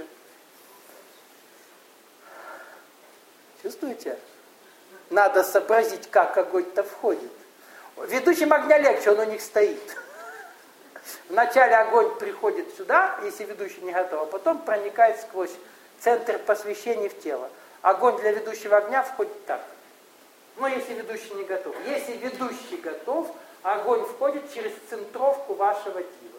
S1: Чувствуете? Надо сообразить, как огонь-то входит. Ведущим огня легче, он у них стоит. Вначале огонь приходит сюда, если ведущий не готов, а потом проникает сквозь центр посвящения в тело. Огонь для ведущего огня входит так. Но если ведущий не готов. Если ведущий готов, огонь входит через центровку вашего дива.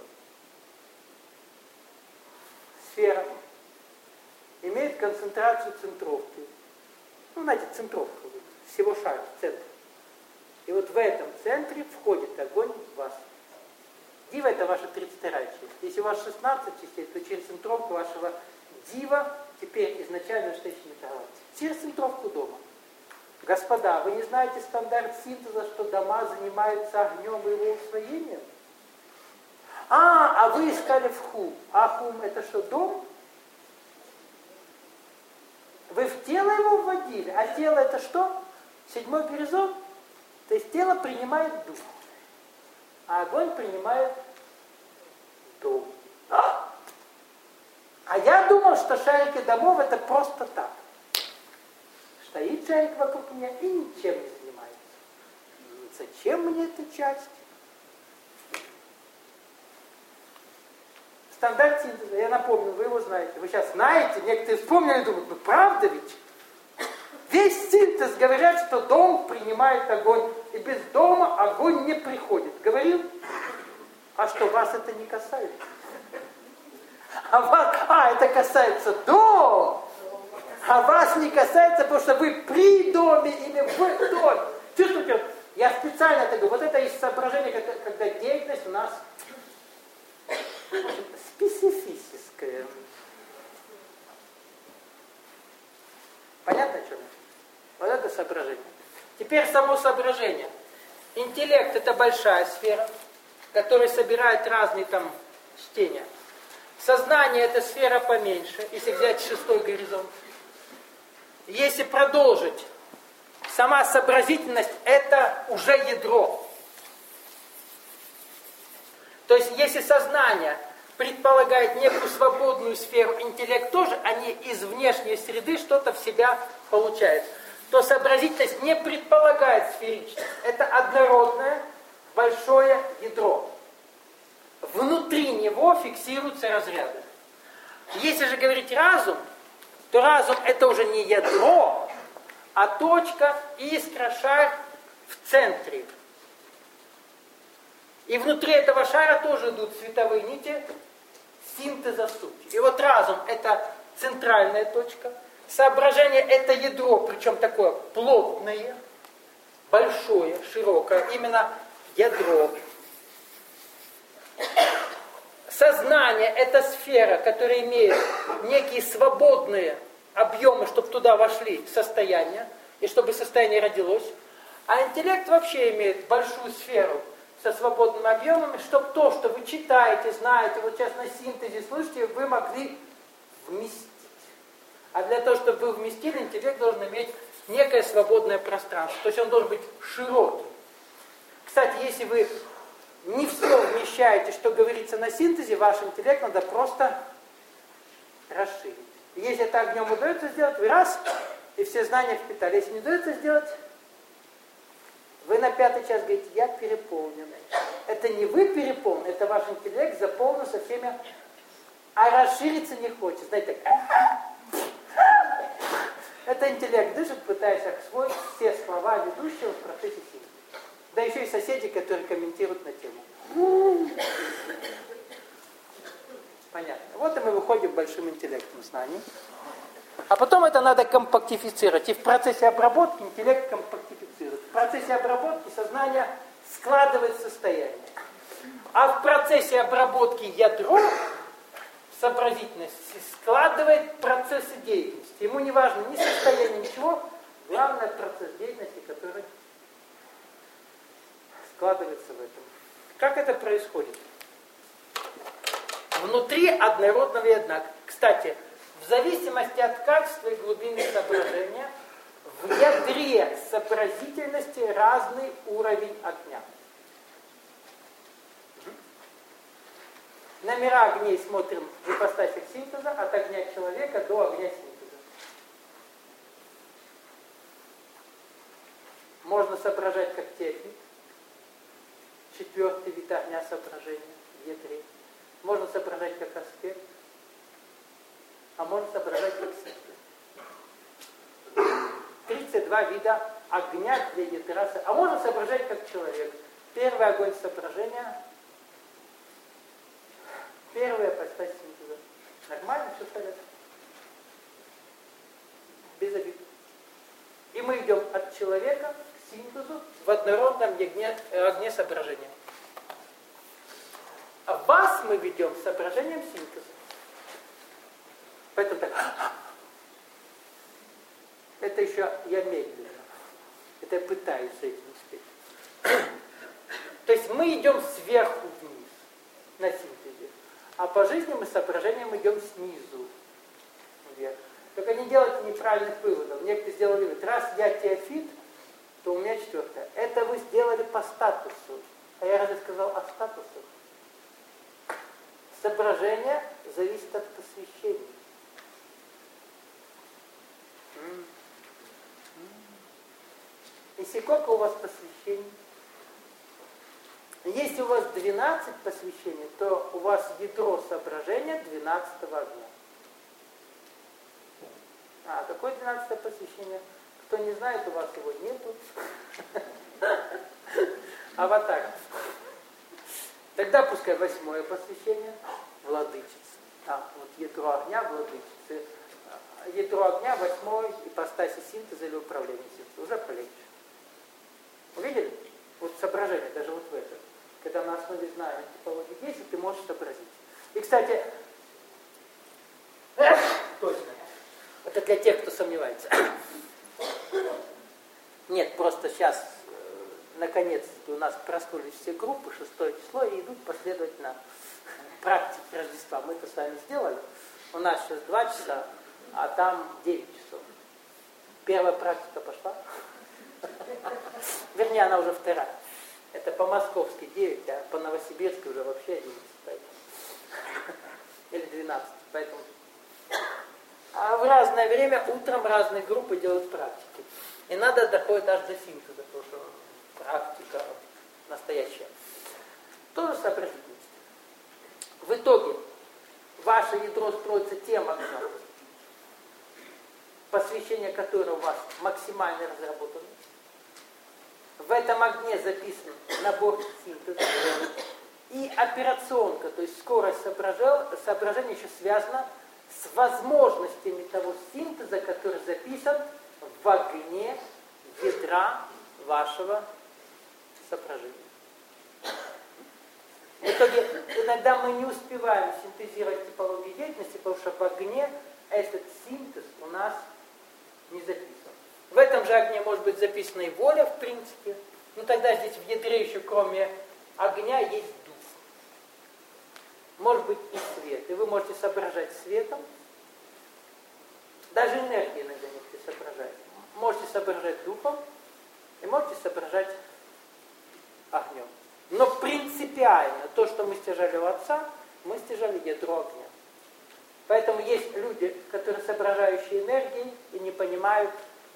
S1: Сфера имеет концентрацию центровки. Ну, знаете, центровка всего шара, центр. И вот в этом центре входит огонь в вас. Дива это ваша 32-я часть. Если у вас 16 частей, то через центровку вашего дива теперь изначально штучная галактика. Через центровку дома. Господа, вы не знаете стандарт синтеза, что дома занимаются огнем и его усвоением? А вы искали в хум. А хум это что, дом? Вы в тело его вводили, а тело это что? Седьмой горизонт. То есть тело принимает дух, а огонь принимает дом. А я думал, что шарики домов это просто так. Стоит шарик вокруг меня и ничем не занимается. Зачем мне эта часть? Стандарт синтеза, я напомню, вы его знаете. Вы сейчас знаете, некоторые вспомнили и думают, ну правда ведь? Весь синтез говорят, что дом принимает огонь, и без дома огонь не приходит. Говорил? А что, вас это не касается? Это касается дома. А вас не касается, потому что вы при доме или в доме. Чувствуете? Я специально это говорю. Вот это из соображения, когда деятельность у нас специфическая. Понятно, о чем я? Вот это соображение. Теперь само соображение. Интеллект — это большая сфера, которая собирает разные там чтения. Сознание — это сфера поменьше, если взять шестой горизонт. Если продолжить, сама сообразительность — это уже ядро. То есть, если сознание предполагает некую свободную сферу, интеллект тоже, они из внешней среды что-то в себя получают, то сообразительность не предполагает сферичность. Это однородное большое ядро. Внутри него фиксируются разряды. Если же говорить разум, то разум — это уже не ядро, а точка, искра, шар в центре. И внутри этого шара тоже идут световые нити синтеза сути. И вот разум — это центральная точка. Соображение — это ядро, причем такое плотное, большое, широкое, именно ядро. Сознание — это сфера, которая имеет некие свободные объемы, чтобы туда вошли состояния, и чтобы состояние родилось. А интеллект вообще имеет большую сферу со свободными объемами, чтобы то, что вы читаете, знаете, вот сейчас на синтезе слышите, вы могли вместить. А для того, чтобы вы вместили, интеллект должен иметь некое свободное пространство. То есть он должен быть широкий. Кстати, если вы не все вмещаете, что говорится на синтезе, ваш интеллект надо просто расширить. Если это огнем удается сделать, вы раз, и все знания впитали. Если не удается сделать, вы на 5-й час говорите, я переполненный. Это не вы переполнены, это ваш интеллект заполнен со всеми, а расшириться не хочет. Знаете, так. Это интеллект дышит, пытаясь освоить все слова ведущего в процессе синтеза. Да еще и соседи, которые комментируют на тему. Понятно. Вот и мы выходим большим интеллектом знаний. А потом это надо компактифицировать. И в процессе обработки интеллект компактифицирует. В процессе обработки сознание складывает состояние. А в процессе обработки ядро сообразительности складывает процессы деятельности. Ему не важно ни состояние, ничего. Главное процесс деятельности, который складывается в этом. Как это происходит? Внутри однородного ядра. Кстати, в зависимости от качества и глубины соображения, в ядре сообразительности разный уровень огня. Номера огней смотрим в ипостасях синтеза, от огня человека до огня синтеза. Можно соображать как теофит, 4-й вид огня соображения в ядре. Можно соображать как аспект, а можно соображать как синтез. 32 вида огня для ядра, а можно соображать как человек. Первый огонь соображения, первая ипостась синтеза. Нормально все в порядке? Без обид. И мы идем от человека к синтезу в однородном огне соображения. А вас мы ведем с соображением синтеза. Поэтому так. Это еще я медленно. Это я пытаюсь с этим успеть. То есть мы идем сверху вниз на синтезе. А по жизни мы с соображением идем снизу вверх. Только не делайте неправильных выводов. Некоторые сделали вывод. Раз я теофит, то у меня 4-е. Это вы сделали по статусу. А я разве сказал о статусах? Соображение зависит от посвящения. И сколько у вас посвящений? Если у вас 12 посвящений, то у вас ядро соображения 12-го огня. А какое 12-е посвящение? Кто не знает, у вас его нету. Аватар. Тогда пускай 8-е посвящение владычицы. Вот ядро огня владычицы. Ядро огня 8-й ипостаси синтеза или управления синтеза. Уже полегче. Увидели? Вот соображение, даже вот в этом. Когда на основе знания типологии действий ты можешь сообразить. И, кстати, точно. Это для тех, кто сомневается. Нет, просто сейчас, наконец-то, у нас проснулись все группы, 6 число, и идут последовательно практики Рождества. Мы это с вами сделали. У нас сейчас 2 часа, а там 9 часов. Первая практика пошла. Вернее, она уже вторая. Это по-московски 9, а по-новосибирски уже вообще 11. Или 12. Поэтому. А в разное время утром разные группы делают практики. И надо доходит аж до синтеза, потому что практика настоящая. Тоже сообразительность. В итоге ваше ядро строится тем огнем, посвящение которого у вас максимально разработано. В этом огне записан набор синтеза. И операционка, то есть скорость соображения еще связана с возможностями того синтеза, который записан в огне ядра вашего соображения. В итоге иногда мы не успеваем синтезировать типологию деятельности, потому что в огне этот синтез у нас не записан. В этом же огне может быть записана и воля, в принципе. Но тогда здесь в ядре еще кроме огня есть дух. Может быть и свет. И вы можете соображать светом. Даже энергия иногда некоторые соображают. Можете соображать духом и можете соображать огнем. Но принципиально то, что мы стяжали у Отца, мы стяжали ядро огня. Поэтому есть люди, которые соображающие энергией и не понимают,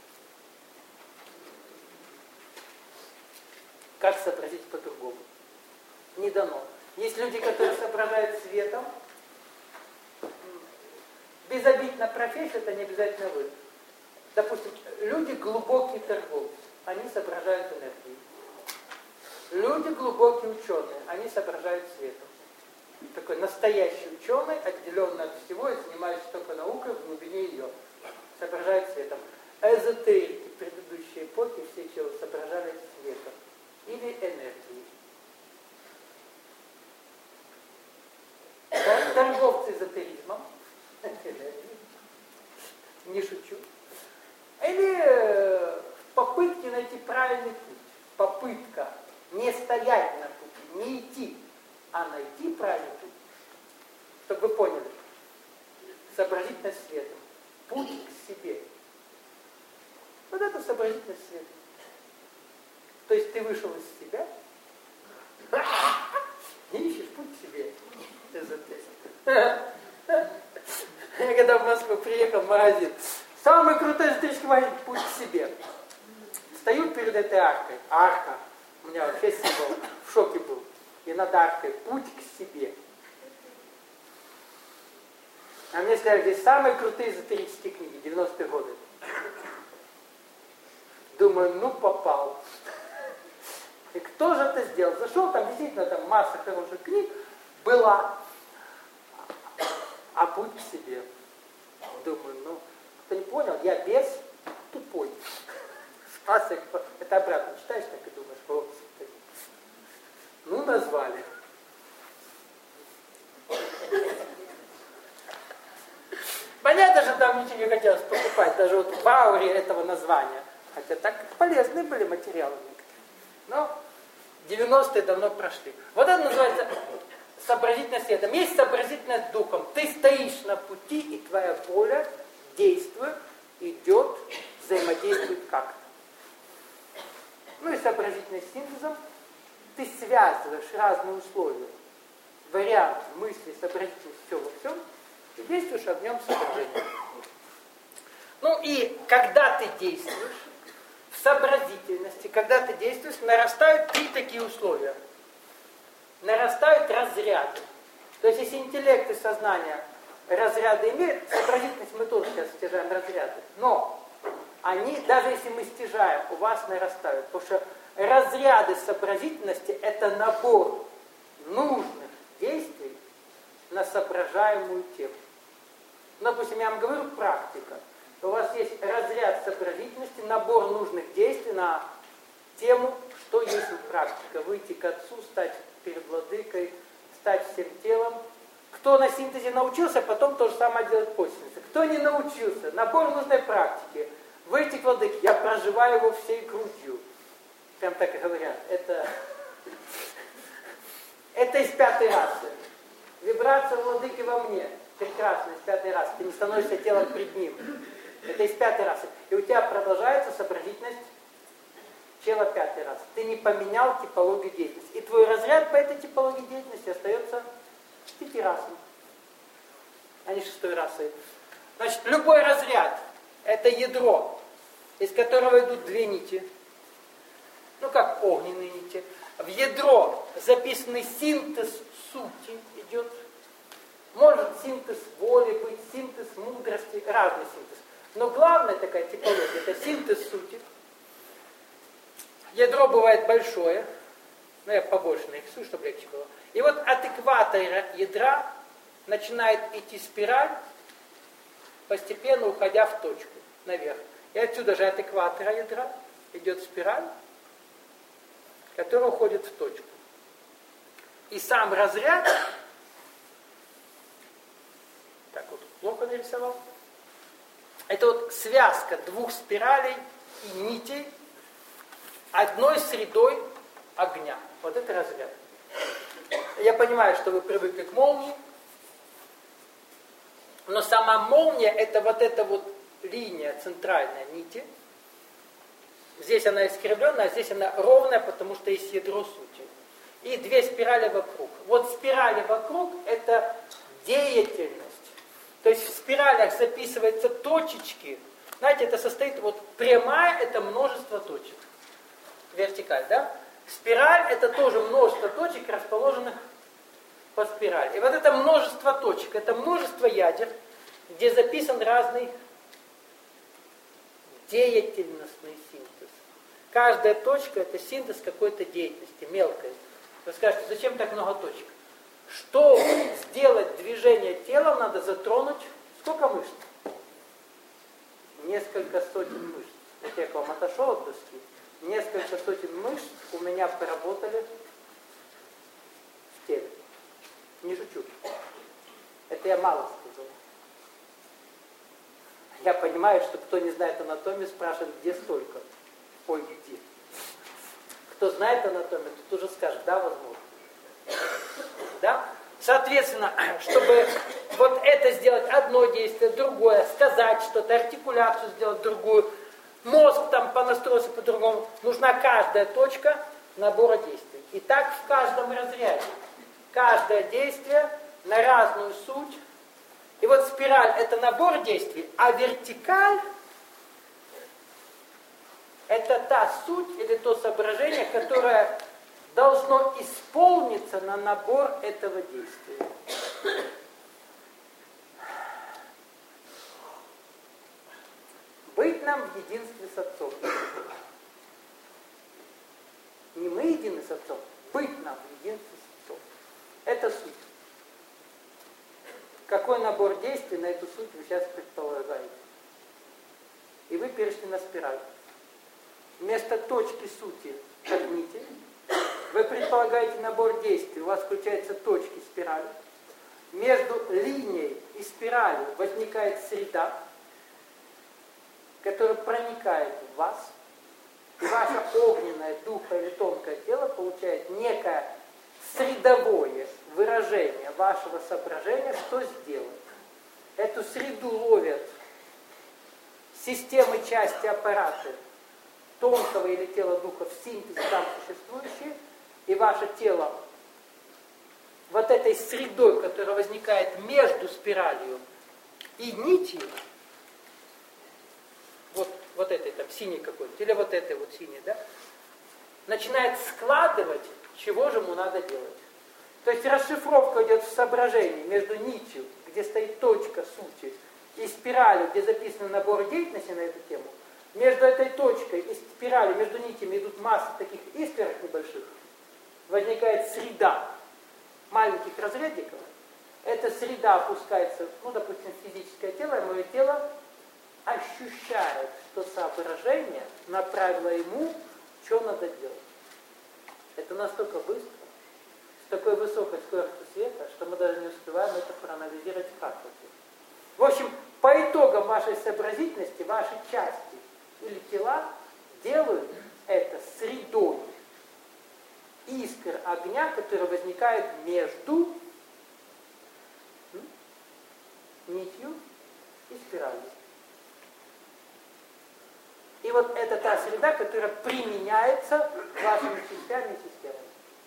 S1: как сообразить по-другому. Не дано. Есть люди, которые соображают светом. Безобидно профессия, это не обязательно вы. Допустим, люди глубокие торговцы, они соображают энергией. Люди глубокие ученые, они соображают светом. Такой настоящий ученый, отделенный от всего и занимающийся только наукой в глубине ее. Соображает светом. Эзотерики предыдущей эпохи все чего соображали светом. Или энергией. Торговцы эзотеризмом. Не шучу. Или попытки найти правильный путь. Попытка не стоять на пути, не идти, а найти правильный путь. Чтобы вы поняли. Сообразительность светом. Путь к себе. Вот это сообразительность светом. То есть ты вышел из себя и ищешь путь к себе. Я когда в Москву приехал в магазин, самый крутой эзотерический магазин, путь к себе. Стою перед этой аркой. Арка. У меня вообще символ. В шоке был. И над аркой путь к себе. А мне сказали, здесь самые крутые эзотерические книги, 90-е годы. Думаю, ну попал. И кто же это сделал? Зашел, там действительно там масса хороших книг была. А путь к себе. Думаю, ну, кто не понял, я без тупой. Это обратно читаешь, так и думаешь, о, ну, назвали. Понятно, что там ничего не хотелось покупать, даже вот в ауре этого названия. Хотя так полезные были материалы некоторые. Но 90-е давно прошли. Вот это называется сообразительность светом. Есть сообразительность духом. Ты стоишь на пути, и твоя воля действует, идет, взаимодействует как-то. Ну и сообразительность синтезом. Ты связываешь разные условия, варианты, мысли, сообразительность, все во всем, и действуешь огнем соображения. Ну и когда ты действуешь, в сообразительности, когда ты действуешь, нарастают 3 такие условия. Нарастают разряды. То есть если интеллект и сознание разряды имеют, сообразительность мы тоже сейчас стяжаем разряды. Но они, даже если мы стяжаем, у вас нарастают. Потому что разряды сообразительности – это набор нужных действий на соображаемую тему. Допустим, я вам говорю практика. У вас есть разряд сообразительности, набор нужных действий на тему что есть практика? Выйти к Отцу, стать перед Владыкой, стать всем телом. Кто на синтезе научился, потом то же самое делать по синтезу. Кто не научился, набор нужной практики. Выйти к Владыке, я проживаю его всей грудью. Прям так и говорят. Это из пятой расы. Вибрация Владыки во мне. Прекрасно, из пятой расы. Ты не становишься телом пред ним. Это из пятой расы. И у тебя продолжается сообразительность чела пятой расы. Ты не поменял типологию деятельности. И твой разряд по этой типологии деятельности остается пятирасным, а не шестой расой. Значит, любой разряд – это ядро, из которого идут две нити. Ну, как огненные нити. В ядро записанный синтез сути идет. Может синтез воли быть, синтез мудрости, разный синтез. Но главная такая типология – это синтез сути. Ядро бывает большое, но я побольше нарисую, чтобы легче было. И вот от экватора ядра начинает идти спираль, постепенно уходя в точку, наверх. И отсюда же от экватора ядра идет спираль, которая уходит в точку. И сам разряд, так вот плохо нарисовал, это вот связка двух спиралей и нитей одной средой огня. Вот это разряд. Я понимаю, что вы привыкли к молнии, но сама молния это вот эта вот линия центральная нити. Здесь она искривленная, а здесь она ровная, потому что есть ядро сути. И две спирали вокруг. Вот спирали вокруг это деятельность. То есть в спиралях записываются точечки. Знаете, это состоит, вот прямая это множество точек. Вертикаль, да? Спираль это тоже множество точек, расположенных по спирали. И вот это множество точек, это множество ядер, где записан разный деятельностный синтез. Каждая точка это синтез какой-то деятельности, мелкой. Вы скажете, зачем так много точек? Чтобы сделать движение телом, надо затронуть сколько мышц? Несколько сотен мышц. Вот я к вам отошел от доски. Несколько сотен мышц у меня поработали в теле. Не шучу. Это я мало сказал. Я понимаю, что кто не знает анатомию, спрашивает, где столько? Ой, где? Кто знает анатомию, тот уже скажет, да, возможно. Да? Соответственно, чтобы вот это сделать одно действие, другое, сказать что-то, артикуляцию сделать другую, мозг там понастроился по-другому, нужна каждая точка набора действий. И так в каждом разряде. Каждое действие на разную суть. И вот спираль это набор действий, а вертикаль это та суть или то соображение, которое должно исполниться на набор этого действия. Быть нам в единстве с Отцом. Не мы едины с Отцом, быть нам в единстве с Отцом. Это суть. Какой набор действий на эту суть вы сейчас предполагаете? И вы перешли на спираль. Вместо точки сути, как нити, вы предполагаете набор действий, у вас включаются точки спирали. Между линией и спиралью возникает среда, которая проникает в вас, и ваше огненное, духовное или тонкое тело получает некое средовое выражение вашего соображения, что сделать. Эту среду ловят системы части аппарата тонкого или тела духа в синтезе там существующие, и ваше тело вот этой средой, которая возникает между спиралью и нитью, вот этой там синей какой-то, или вот этой вот синей, да, начинает складывать, чего же ему надо делать. То есть расшифровка идет в соображении между нитью, где стоит точка сути, и спиралью, где записан набор деятельности на эту тему. Между этой точкой и спиралью, между нитями идут массы таких искорок небольших. Возникает среда маленьких разрядиков. Эта среда опускается, ну, допустим, в физическое тело, и мое тело ощущает, что соображение направило ему, что надо делать. Это настолько быстро, с такой высокой скоростью света, что мы даже не успеваем это проанализировать как. В общем, по итогам вашей сообразительности, ваши части или тела делают это средой искр огня, который возникает между нитью и спиралью. И вот это та среда, которая применяется вашими частями и системами.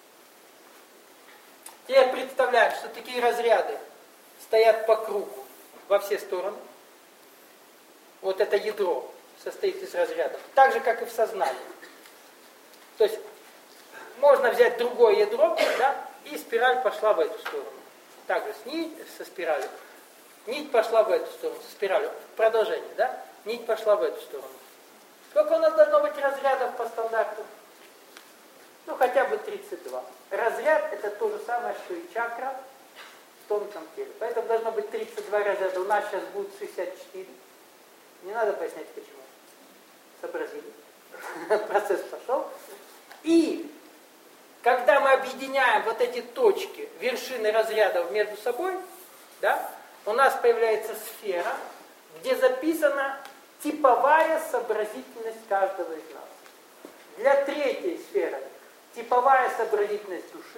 S1: Теперь представляем, что такие разряды стоят по кругу во все стороны. Вот это ядро состоит из разрядов. Так же, как и в сознании. То есть можно взять другое ядро, да, и спираль пошла в эту сторону. Также со спиралью. Нить пошла в эту сторону, со спиралью. Продолжение, да? Нить пошла в эту сторону. Сколько у нас должно быть разрядов по стандарту? Ну, хотя бы 32. Разряд это то же самое, что и чакра в тонком теле. Поэтому должно быть 32 разряда. У нас сейчас будет 64. Не надо пояснять почему. Сообразили. Процесс пошел. И когда мы объединяем вот эти точки, вершины разрядов между собой, да, у нас появляется сфера, где записана типовая сообразительность каждого из нас. Для третьей сферы типовая сообразительность души,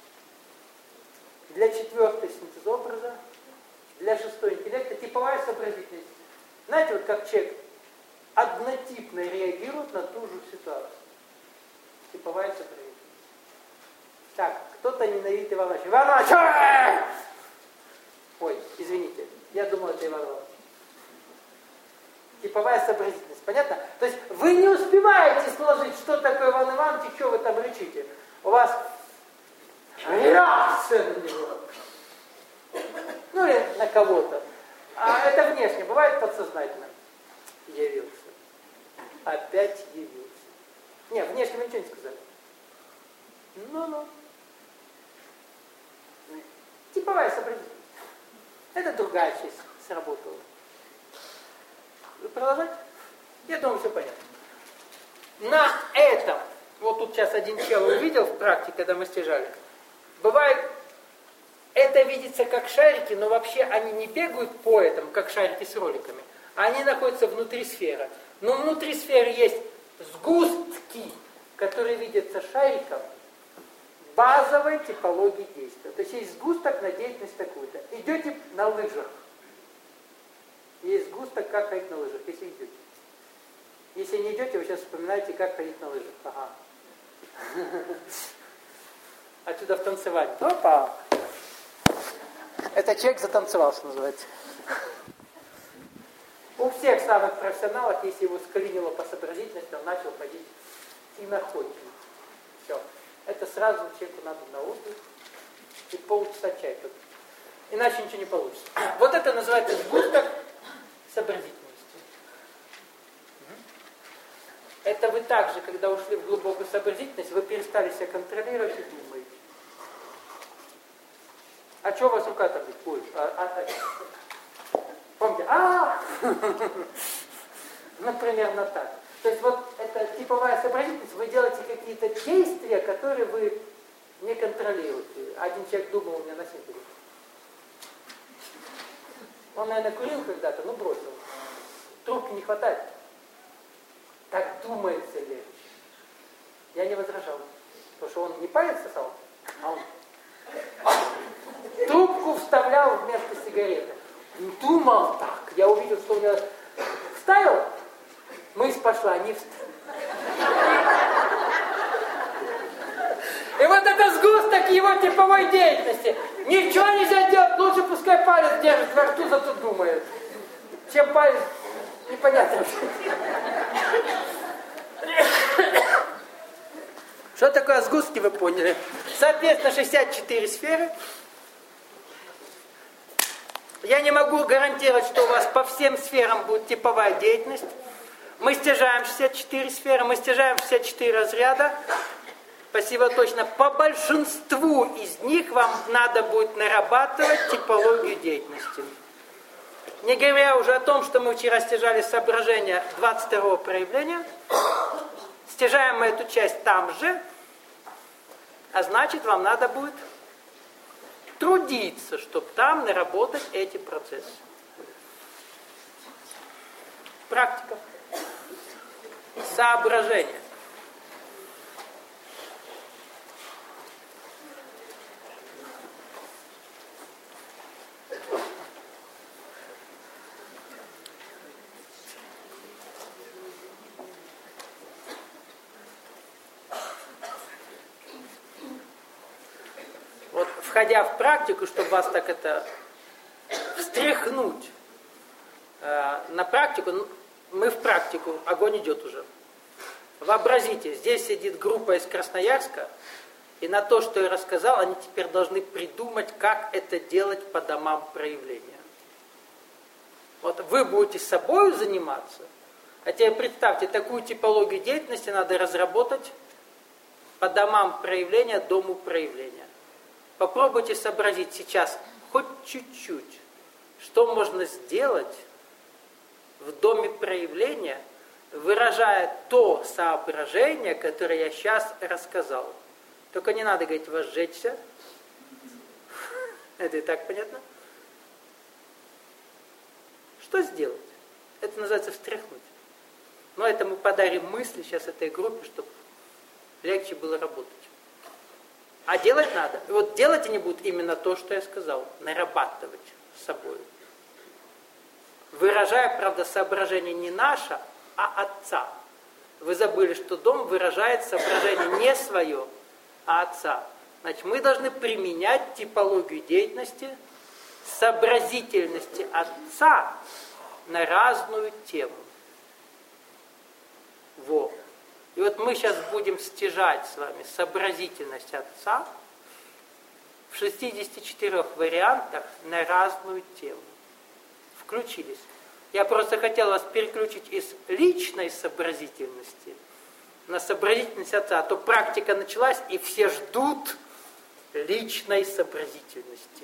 S1: для четвертой синтез образа, для шестой интеллекта типовая сообразительность. Знаете, вот как человек однотипно реагирует на ту же ситуацию. Типовая сообразительность. Так, кто-то ненавидит Ивана Ивановича. Иван Иванович! Ой, извините, я думал, это Иван Иванович. Типовая сообразительность, понятно? То есть вы не успеваете сложить, что такое Иван Иванович и что вы там рычите. У вас реакция на него. Ну или на кого-то. А это внешне, бывает подсознательно. Явился. Опять явился. Не, внешне вы ничего не сказали. Ну. Типовая сообразительность. Это другая часть сработала. Вы продолжать? Я думаю, все понятно. На этом, вот тут сейчас один чел увидел в практике, когда мы стяжали, бывает, это видится как шарики, но вообще они не бегают по этому, как шарики с роликами, а они находятся внутри сферы. Но внутри сферы есть сгустки, которые видятся шариком, базовой типологии действия. То есть есть сгусток на деятельность такую-то. Идете на лыжах. Есть сгусток, как ходить на лыжах, если идете. Если не идете, вы сейчас вспоминаете, как ходить на лыжах. Ага. Отсюда в танцевать. Опа! Это человек затанцевался, называется. У всех самых профессионалов, если его склинило по сообразительности, он начал ходить и находить. Все. Это сразу человеку надо на отдых и полчаса чай пить. Иначе ничего не получится. Вот это называется сгусток сообразительности. Это вы также, когда ушли в глубокую сообразительность, вы перестали себя контролировать и думаете. А что у вас рука так будет? Помните? Например, на так. То есть вот это типовая сообразительность, вы делаете какие-то действия, которые вы не контролируете. Один человек думал у меня на севере. Он, наверное, курил когда-то, но бросил. Трубки не хватает. Так думается легче. Я не возражал. Потому что он не палец сосал, а он трубку вставлял вместо сигареты. Думал так. Я увидел, что у меня вставил, мысль пошла, не вставил. И вот это сгусток его типовой деятельности. Ничего нельзя делать, лучше пускай палец держит во рту, зато думает. Чем палец, непонятно. Что такое сгустки, вы поняли? Соответственно, 64 сферы. Я не могу гарантировать, что у вас по всем сферам будет типовая деятельность. Мы стяжаем 64 сферы, мы стяжаем 64 разряда. Спасибо, точно. По большинству из них вам надо будет нарабатывать типологию деятельности. Не говоря уже о том, что мы вчера стяжали соображения 22-го проявления. Стяжаем мы эту часть там же. А значит, вам надо будет трудиться, чтобы там наработать эти процессы. Практика. Соображение. Вот, входя в практику, чтобы вас так это встряхнуть на практику, мы в практику, огонь идет уже. Вообразите, здесь сидит группа из Красноярска, и на то, что я рассказал, они теперь должны придумать, как это делать по домам проявления. Вот вы будете собой заниматься, а теперь представьте, такую типологию деятельности надо разработать по домам проявления, дому проявления. Попробуйте сообразить сейчас хоть чуть-чуть, что можно сделать в доме проявления, выражая то соображение, которое я сейчас рассказал. Только не надо говорить «возжечься». Это и так понятно. Что сделать? Это называется встряхнуть. Но это мы подарим мысли сейчас этой группе, чтобы легче было работать. А делать надо. И вот делать они будут именно то, что я сказал. Нарабатывать с собой. Выражая, правда, соображение не наше, а Отца. Вы забыли, что дом выражает соображение не свое, а Отца. Значит, мы должны применять типологию деятельности, сообразительности Отца на разную тему. Во. И вот мы сейчас будем стяжать с вами сообразительность Отца в 64 вариантах на разную тему. Включились. Я просто хотел вас переключить из личной сообразительности на сообразительность Отца. А то практика началась, и все ждут личной сообразительности.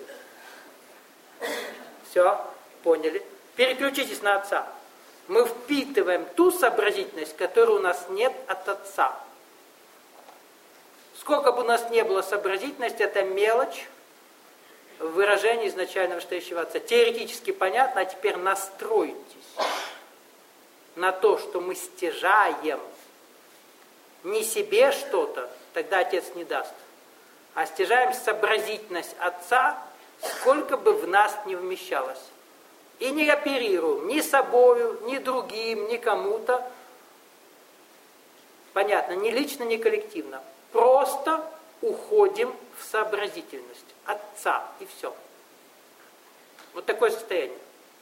S1: Все, поняли? Переключитесь на Отца. Мы впитываем ту сообразительность, которой у нас нет от Отца. Сколько бы у нас не было сообразительности, это мелочь в выражении изначального вышестоящего Отца. Теоретически понятно, а теперь настройтесь на то, что мы стяжаем не себе что-то, тогда Отец не даст, а стяжаем сообразительность Отца, сколько бы в нас не вмещалось. И не оперируем ни собою, ни другим, ни кому-то. Понятно, ни лично, ни коллективно. Просто уходим в сообразительность Отца, и все. Вот такое состояние.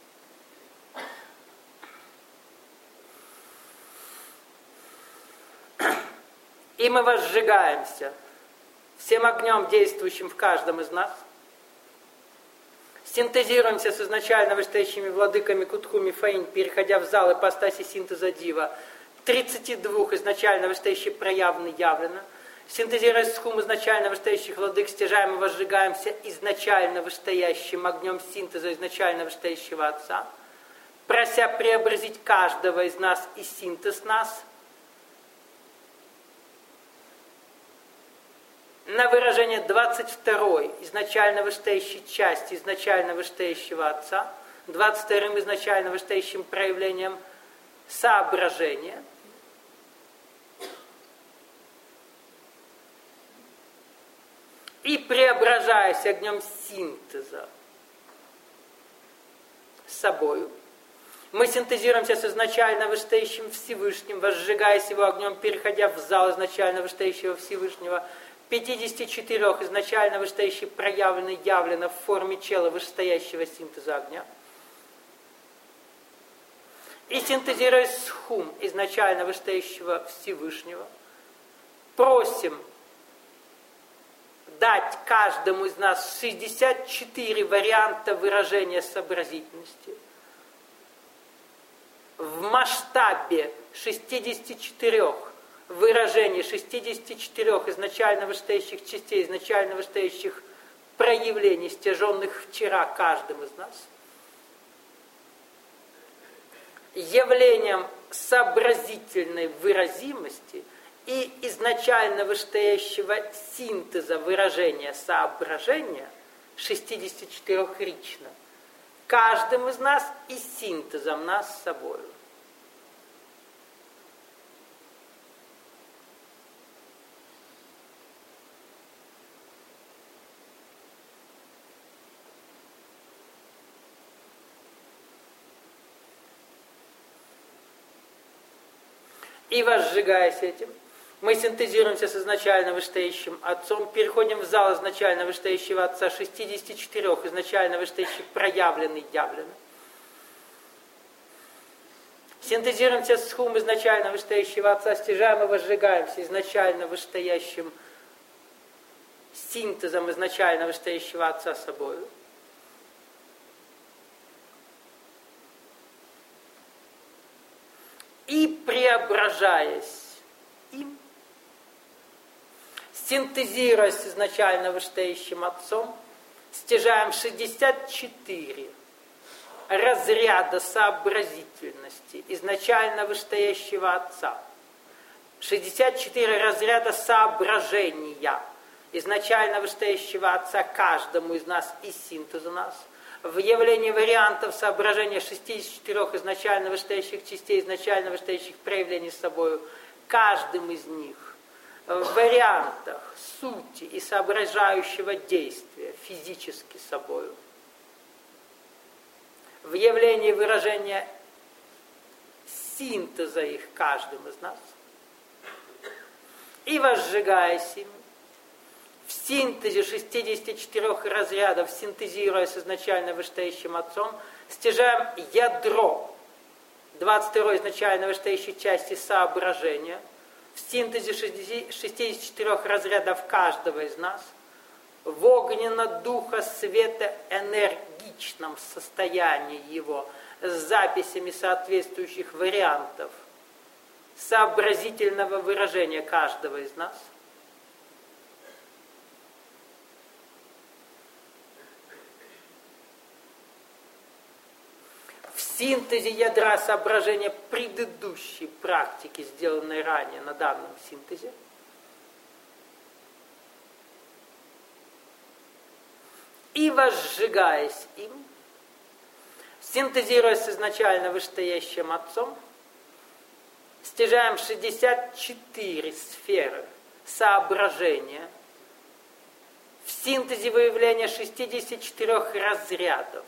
S1: И мы возжигаемся всем огнем, действующим в каждом из нас. Синтезируемся с изначально вышестоящими владыками Кутхуми Фаинь, переходя в зал ипостаси синтеза Дива, 32 изначально вышестоящих проявлено явлено. Синтезируясь с хум изначально вышестоящих владык, стяжаем и возжигаемся изначально вышестоящим огнем синтеза изначально вышестоящего Отца, прося преобразить каждого из нас и синтез нас на выражение 22 изначально вышестоящей части изначально вышестоящего Отца, 22 изначально вышестоящим проявлением соображения, и преображаясь огнем синтеза с собою, мы синтезируемся с изначально вышестоящим Всевышним, возжигаясь его огнем, переходя в зал изначально вышестоящего Всевышнего, 54 изначально вышестоящих проявлено явлено в форме чела вышестоящего синтеза огня. И синтезируясь с хум изначально вышестоящего Всевышнего, просим дать каждому из нас 64 варианта выражения сообразительности в масштабе 64 выражений, 64 изначально вышестоящих частей, изначально вышестоящих проявлений, стяженных вчера каждым из нас, явлением сообразительной выразимости и изначально вышестоящего синтеза выражения соображения 64-рично, каждым из нас и синтезом нас с собой. И возжигаясь этим, мы синтезируемся с изначально вышестоящим Отцом, переходим в зал изначально вышестоящего Отца 64, изначально вышестоящих проявленный явленный. Синтезируемся с хум изначально вышестоящего Отца, стяжаем и возжигаемся изначально вышестоящим синтезом изначально вышестоящего Отца собою. И преображаясь им, синтезируясь с изначально вышестоящим Отцом, стяжаем 64 разряда сообразительности изначально вышестоящего Отца, 64 разряда соображения изначально вышестоящего Отца каждому из нас и синтезу нас, в явлении вариантов соображения 64 изначально вышестоящих частей, изначально вышестоящих проявлений с собой, каждым из них в вариантах сути и соображающего действия физически собою, в явлении выражения синтеза их каждым из нас, и возжигаясь ими, в синтезе 64 разрядов, синтезируя с изначально вышестоящим Отцом, стяжаем ядро 22 изначально вышестоящей части соображения, в синтезе 64 разрядов каждого из нас, в огненно-духа света энергичном состоянии его, с записями соответствующих вариантов сообразительного выражения каждого из нас, в синтезе ядра соображения предыдущей практики, сделанной ранее на данном синтезе, и возжигаясь им, синтезируясь с изначально вышестоящим Отцом, стяжаем 64 сферы соображения в синтезе выявления 64 разрядов.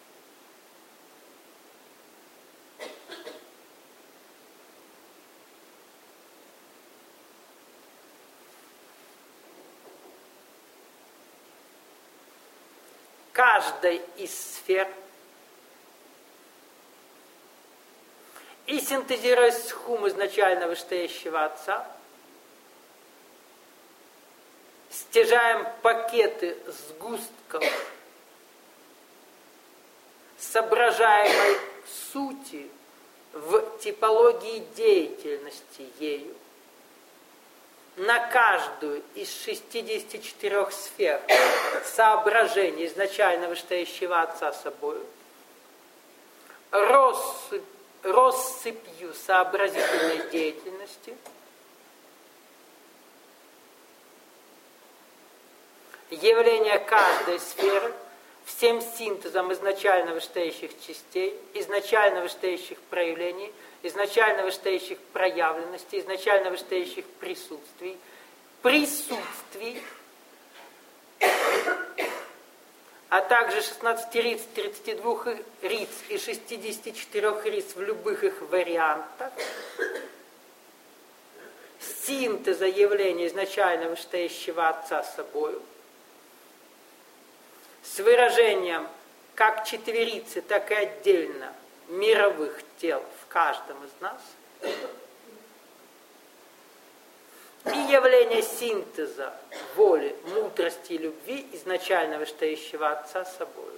S1: Каждой из сфер, и синтезируясь с хум изначально вышестоящего Отца, стяжаем пакеты сгустков соображаемой сути в типологии деятельности ею на каждую из 64 сфер соображений изначально вышестоящего Отца собою, россыпью сообразительной деятельности, явление каждой сферы всем синтезом изначально вышестоящих частей, изначально вышестоящих проявлений, изначально вышестоящих проявленностей, изначально вышестоящих присутствий, а также 16 риц, 32 риц и 64 риц в любых их вариантах, синтеза явления изначально вышестоящего Отца собою, с выражением как четверицы, так и отдельно мировых тел в каждом из нас, и явление синтеза воли, мудрости и любви изначально вышестоящего Отца собою.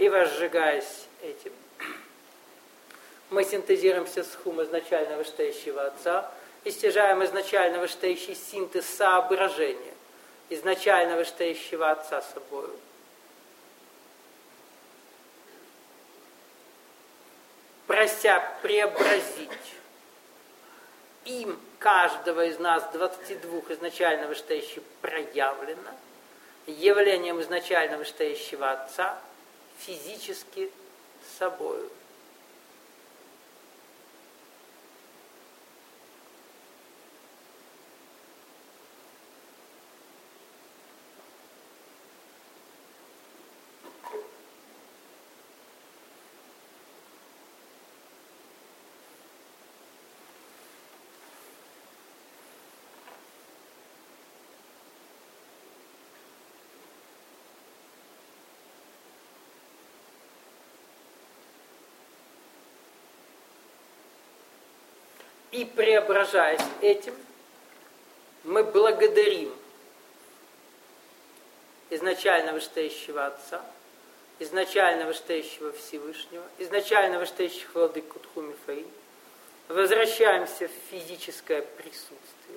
S1: И возжигаясь этим, мы синтезируемся с хум изначально вышестоящего Отца, и стяжаем изначально вышестоящий синтез соображения, изначально вышестоящего Отца собою. Прося преобразить им каждого из нас 22 изначально вышестоящих проявлено явлением изначально вышестоящего Отца физически собою. И преображаясь этим, мы благодарим изначально вышестоящего Отца, изначально вышестоящего Всевышнего, изначально вышестоящих владыку Тхумифаи, возвращаемся в физическое присутствие,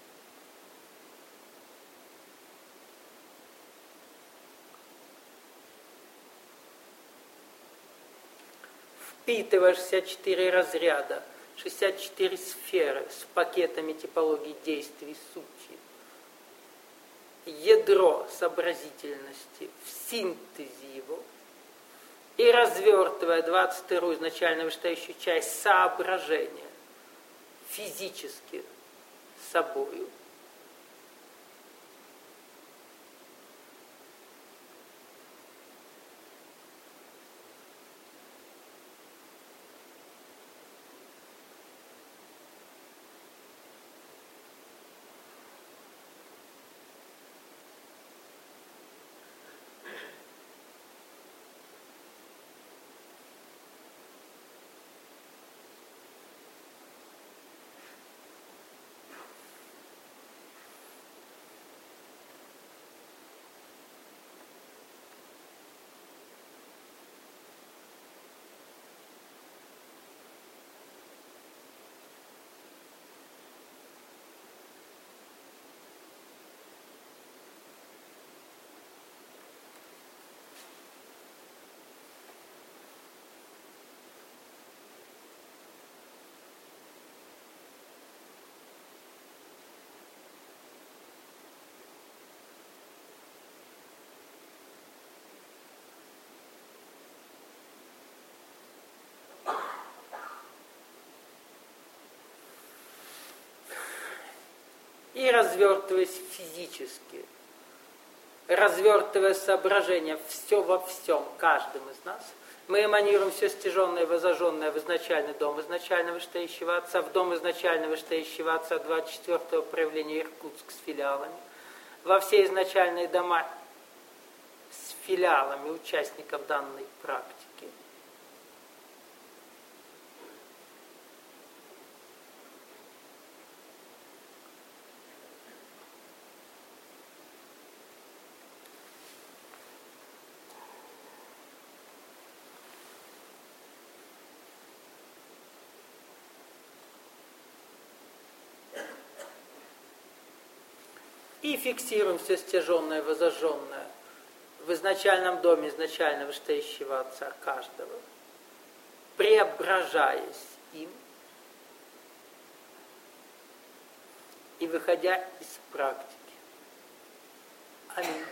S1: впитывая 64 разряда, 64 сферы с пакетами типологии действий сути, ядро сообразительности в синтезе его, и развертывая 22-ю изначально вышестоящую часть соображения физически собою, и развертываясь физически, развертывая соображение все во всем, каждым из нас, мы эманируем все стяженное и возожженное в изначальный дом изначально вышестоящего Отца, в дом изначально вышестоящего Отца 24-го проявления Иркутск с филиалами, во все изначальные дома с филиалами участников данной практики. И фиксируем все стяженное и возожженное в изначальном доме изначально вышестоящего Отца каждого, преображаясь им и выходя из практики. Аминь.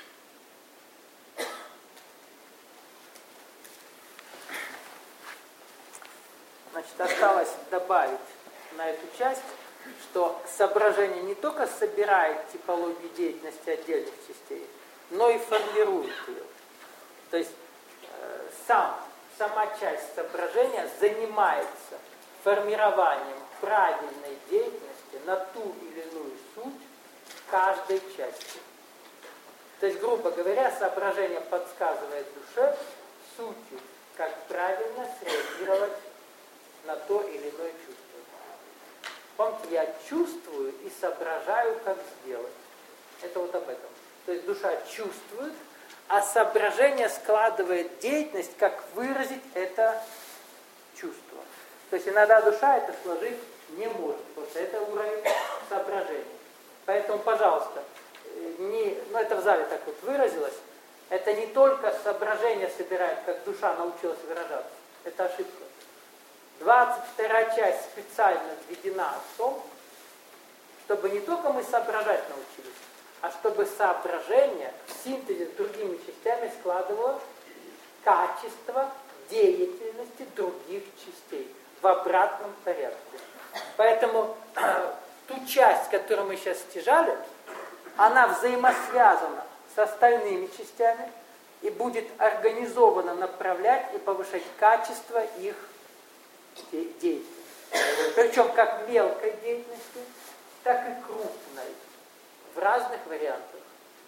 S1: Значит, осталось добавить на эту часть, что соображение не только собирает типологию деятельности отдельных частей, но и формирует ее. То есть сама часть соображения занимается формированием правильной деятельности на ту или иную суть каждой части. То есть, грубо говоря, соображение подсказывает душе сутью, как правильно среагировать на то или иное чувство. Помните, я чувствую и соображаю, как сделать. Это вот об этом. То есть душа чувствует, а соображение складывает деятельность, как выразить это чувство. То есть иногда душа это сложить не может. Вот это уровень соображения. Поэтому, пожалуйста, это в зале так вот выразилось, это не только соображение собирает, как душа научилась выражаться. Это ошибка. 22 часть специально введена в том, чтобы не только мы соображать научились, а чтобы соображение в синтезе с другими частями складывало качество деятельности других частей в обратном порядке. Поэтому ту часть, которую мы сейчас стяжали, она взаимосвязана с остальными частями и будет организованно направлять и повышать качество их деятельности. Причем как мелкой деятельности, так и крупной, в разных вариантах.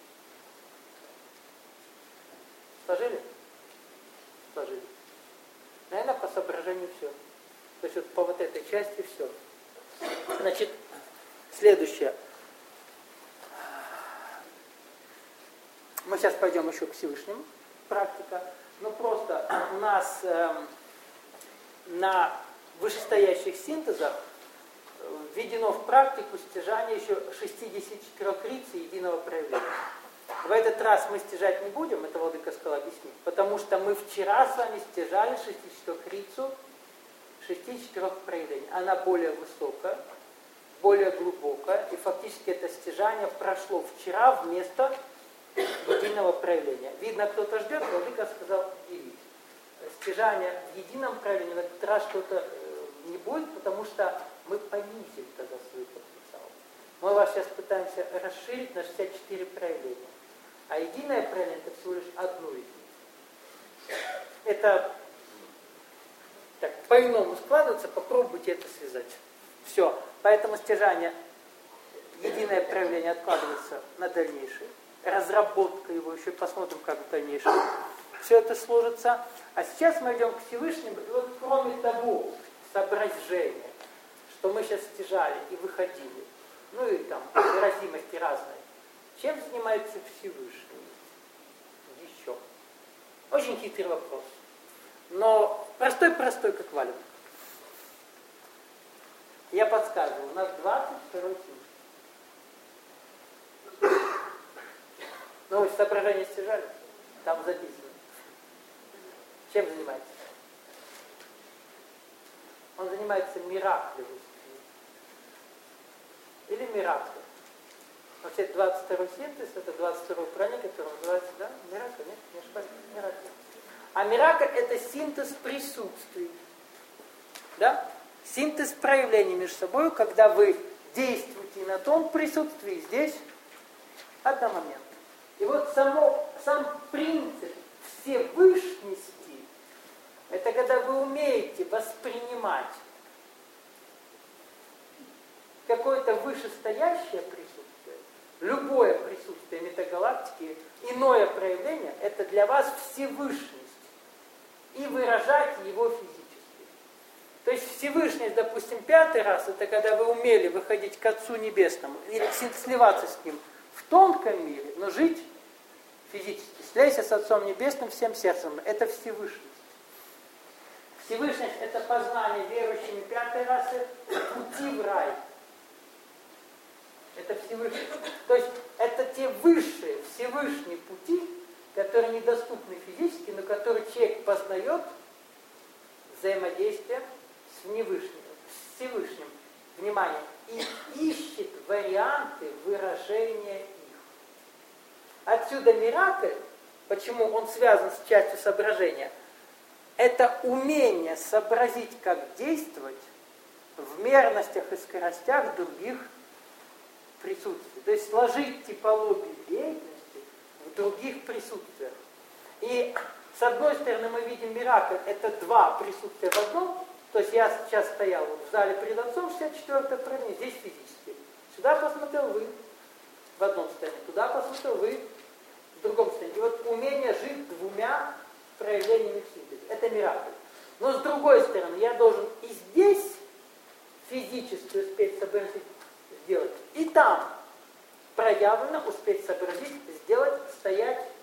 S1: Сложили? Сложили. Наверное, по соображению все. То есть вот по вот этой части все. Значит, следующее. Мы сейчас пойдем еще к Всевышнему, практика. Но просто у нас на вышестоящих синтезах введено в практику стяжание еще 64 лиц и единого проявления. В этот раз мы стяжать не будем, это Владыка сказал объяснить, потому что мы вчера с вами стяжали 64 лицу, 64 проявлений. Она более высокая, более глубокая, и фактически это стяжание прошло вчера вместо единого проявления. Видно, кто-то ждет, Владыка сказал делить. Стяжание в едином проявлении в этот раз что-то не будет, потому что мы понизим тогда свой потенциал. Мы вас сейчас пытаемся расширить на 64 проявления. А единое проявление это всего лишь одно из них. Это так по-иному складывается, попробуйте это связать. Все. Поэтому стяжание, единое проявление откладывается на дальнейшее. Разработка его, еще посмотрим, как в дальнейшем все это сложится. А сейчас мы идем к Всевышнему. И вот кроме того соображения, что мы сейчас стяжали и выходили, ну и там выразимости разные, чем занимается Всевышний? Еще. Очень хитрый вопрос. Но простой-простой, как валенок. Я подсказываю, у нас 22 символ. Ну, вы соображение стяжали? Там записано. Чем занимается? Он занимается мираклем. Или мираклем. Вообще 22 синтез, это 22 праздник, который называется, да, миракль, нет? Не ошибаюсь, миракль. А миракль это синтез присутствий. Да? Синтез проявлений между собой, когда вы действуете на том присутствии здесь одномоментно. И вот сам принцип всевышности, это когда вы умеете воспринимать какое-то вышестоящее присутствие, любое присутствие метагалактики, иное проявление, это для вас всевышность. И выражать его физически. То есть Всевышность, допустим, 5-й раз, это когда вы умели выходить к Отцу Небесному или сливаться с Ним в тонком мире, но жить физически. Слейся с Отцом Небесным всем сердцем. Это Всевышность. Всевышность это познание верующими 5-й расы пути в рай. Это Всевышность. То есть это те высшие Всевышние пути, которые недоступны физически, но которые человек познает взаимодействие с Всевышним. Внимание. И ищет варианты выражения их. Отсюда миракль, почему он связан с частью соображения, это умение сообразить, как действовать в мерностях и скоростях других присутствий. То есть сложить типологию деятельности в других присутствиях. И с одной стороны мы видим миракль, это два присутствия в одном, то есть я сейчас стоял вот в зале перед Отцом, 64-е проявление, здесь физически. Сюда посмотрел вы в одном состоянии, туда посмотрел вы в другом состоянии. И вот умение жить двумя проявлениями в синтезе, это миракль. Но с другой стороны, я должен и здесь физически успеть сообразить, сделать, и там проявлено успеть сообразить, сделать, стоять, ну и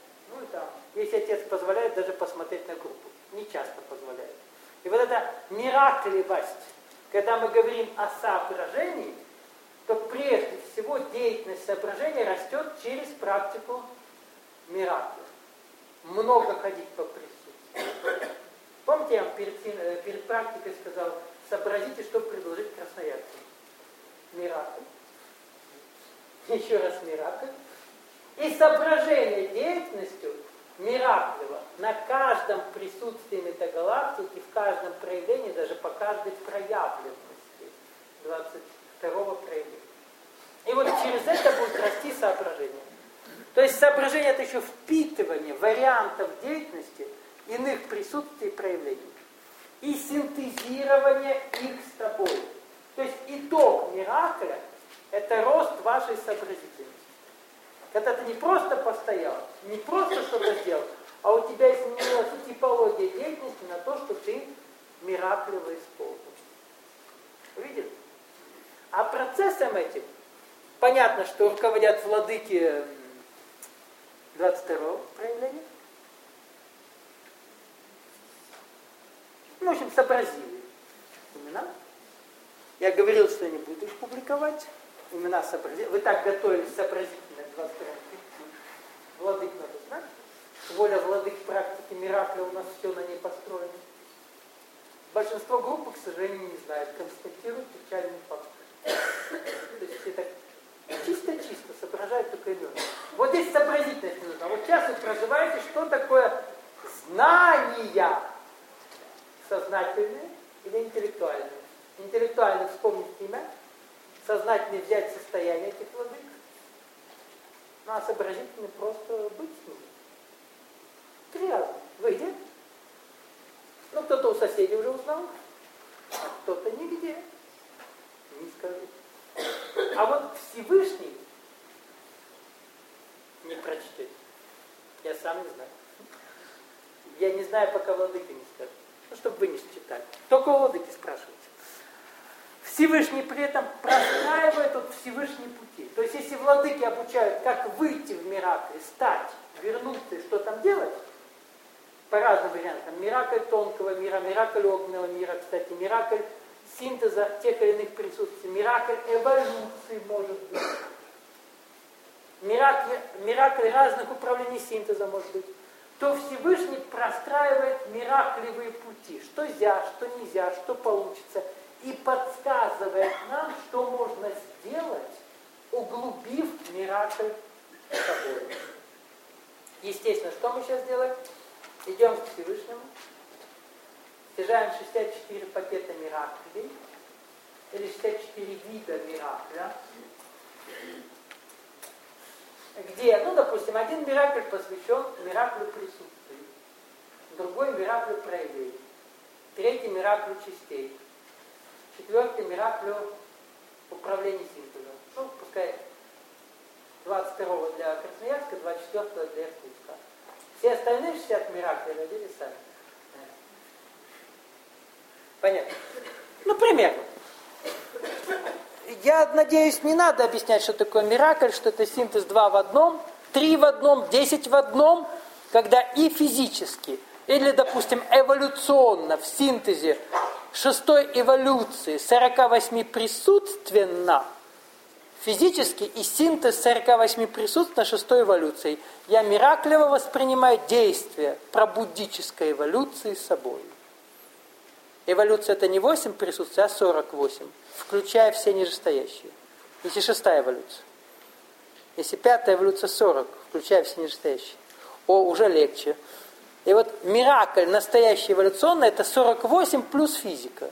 S1: там, если отец позволяет, даже посмотреть на группу. Не часто позволяет. И вот эта миракливость, когда мы говорим о соображении, то прежде всего деятельность соображения растет через практику миракля. Много ходить по присутствию. Помните, я вам перед практикой сказал, сообразите, что предложить красноярцам. Миракль. Еще раз миракль. И соображение деятельностью мираклево на каждом присутствии метагалактики, в каждом проявлении, даже по каждой проявленности 22-го проявления. И вот через это будет расти соображение. То есть соображение — это еще впитывание вариантов деятельности, иных присутствий и проявлений. И синтезирование их с тобой. То есть итог миракля — это рост вашей сообразительности. Когда ты не просто постоял, не просто что-то сделал, а у тебя изменилась типология деятельности на то, что ты миракливо исполнил. Видели? А процессом этим понятно, что руководят владыки 22-го проявления. В общем, сообразили имена. Я говорил, что я не буду их публиковать. Имена сообразили. Вы так готовились сообразительно к 22-му. Владык надо знать. Воля владык практики миракля, у нас все на ней построено. Большинство группы, к сожалению, не знают. Констатируют печальный факт. То есть все так чисто-чисто соображают только имена. Вот здесь сообразительность не нужна. Вот сейчас вы проживаете, что такое знания. Сознательные или интеллектуальные. Интеллектуально вспомнить имя, сознательно взять состояние этих владык, ну а сообразительно просто быть с ними. 3 раза. Выйдет. Ну, кто-то у соседей уже узнал, а кто-то нигде. Не скажет. А вот Всевышний не прочтет. Я сам не знаю. Я не знаю, пока владыка не скажет. Ну, чтобы вы не читали. Только у владыки спрашивайте. Всевышний при этом простраивает от Всевышней пути. То есть, если владыки обучают, как выйти в миракль, стать, вернуться и что там делать, по разным вариантам. Миракль тонкого мира, миракль огненного мира, кстати, миракль синтеза тех или иных присутствий, миракль эволюции может быть. Миракль разных управлений синтеза может быть. То Всевышний простраивает мираклевые пути. Что нельзя, что нельзя, что получится. И подсказывает нам, что можно сделать, углубив миракль с собой. Естественно, что мы сейчас делаем? Идем к Всевышнему, стяжаем 64 пакета мираклей, или 64 вида миракля, где, ну, допустим, один миракль посвящен мираклю присутствия, другой мираклю проявлений, третий мираклю частей, четвертый мираклю управления синтезом. Ну, пускай 22-го для Красноярска, 24-го для Иркутска. Все остальные 60 мираклей родили сами. Понятно? Ну, примерно. Я надеюсь, не надо объяснять, что такое миракль, что это синтез 2 в одном, 3 в одном, 10 в одном, когда и физически, или, допустим, эволюционно в синтезе 6-й эволюции 48 присутственно, физически и синтез 48 присутственно 6-й эволюцией. Я мираклево воспринимаю действие пробудической эволюции с собой. Эволюция — это не 8 присутствий, а 48, включая все нижестоящие. Если 6-я эволюция. Если 5-я эволюция — 40, включая все нижестоящие. Уже легче. И вот миракль настоящий эволюционный — это 48 плюс физика.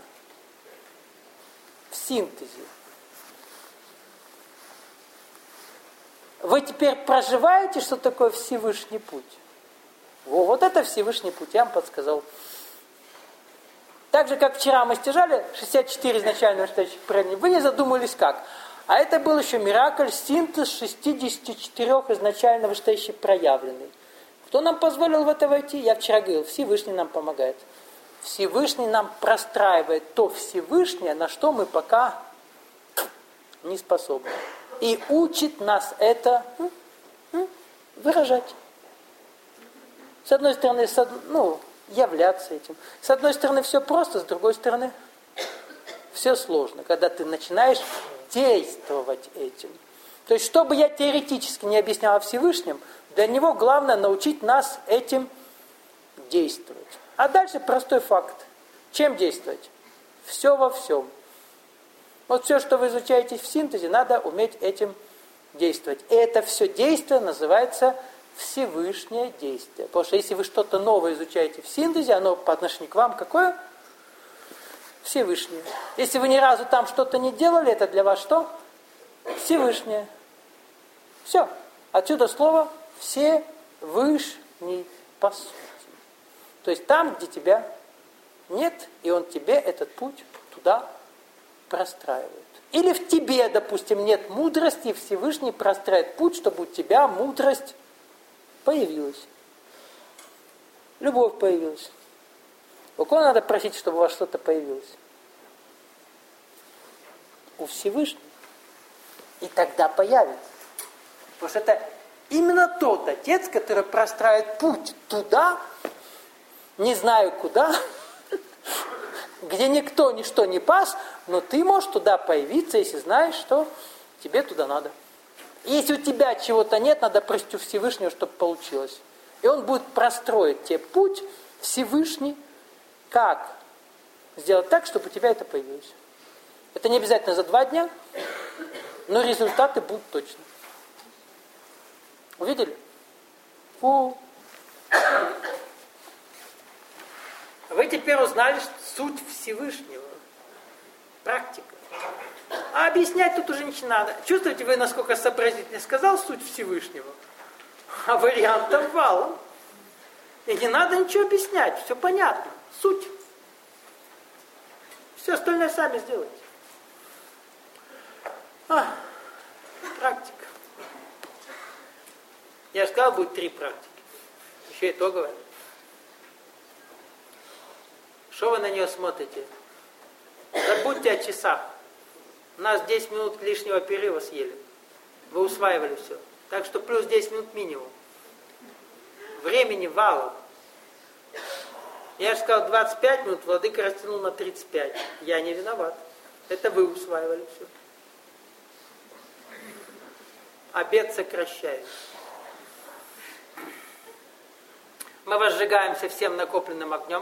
S1: В синтезе. Вы теперь проживаете, что такое Всевышний путь? Вот это Всевышний путь, я вам подсказал. Так же, как вчера мы стяжали 64 изначально вышестоящих проявлений, вы не задумывались как. А это был еще миракль, синтез 64 изначально вышестоящих проявленных. Кто нам позволил в это войти? Я вчера говорил, Всевышний нам помогает. Всевышний нам простраивает то Всевышнее, на что мы пока не способны. И учит нас это выражать. С одной стороны, являться этим. С одной стороны, все просто, с другой стороны, все сложно, когда ты начинаешь действовать этим. То есть, что бы я теоретически не объяснял о Всевышнем, для него главное научить нас этим действовать. А дальше простой факт. Чем действовать? Все во всем. Вот все, что вы изучаете в синтезе, надо уметь этим действовать. И это все действие называется Всевышнее действие. Потому что если вы что-то новое изучаете в синтезе, оно по отношению к вам какое? Всевышнее. Если вы ни разу там что-то не делали, это для вас что? Всевышнее. Все. Отсюда слово Всевышний по сути. То есть там, где тебя нет, и он тебе этот путь туда простраивает. Или в тебе, допустим, нет мудрости, и Всевышний простраивает путь, чтобы у тебя мудрость появилась. Любовь появилась. У кого надо просить, чтобы у вас что-то появилось? У Всевышнего. И тогда появится. Потому что это именно тот Отец, который простраивает путь туда, не знаю куда, где никто, ничто не пас, но ты можешь туда появиться, если знаешь, что тебе туда надо. И если у тебя чего-то нет, надо просить у Всевышнего, чтобы получилось. И он будет простроить тебе путь Всевышний, как сделать так, чтобы у тебя это появилось. Это не обязательно за 2 дня, но результаты будут точно. Увидели? Вы теперь узнали суть Всевышнего. Практика. А объяснять тут уже ничего не надо. Чувствуете вы, насколько сообразительно сказал суть Всевышнего? А вариантов валом. И не надо ничего объяснять. Все понятно. Суть. Все остальное сами сделайте. Практика. Я же сказал, будет 3 практики. Еще итоговая. Что вы на нее смотрите? Забудьте о часах. У нас 10 минут лишнего перерыва съели. Вы усваивали все. Так что плюс 10 минут минимум. Времени валом. Я же сказал 25 минут, владыка растянул на 35. Я не виноват. Это вы усваивали все. Обед сокращается. Мы возжигаемся всем накопленным огнем.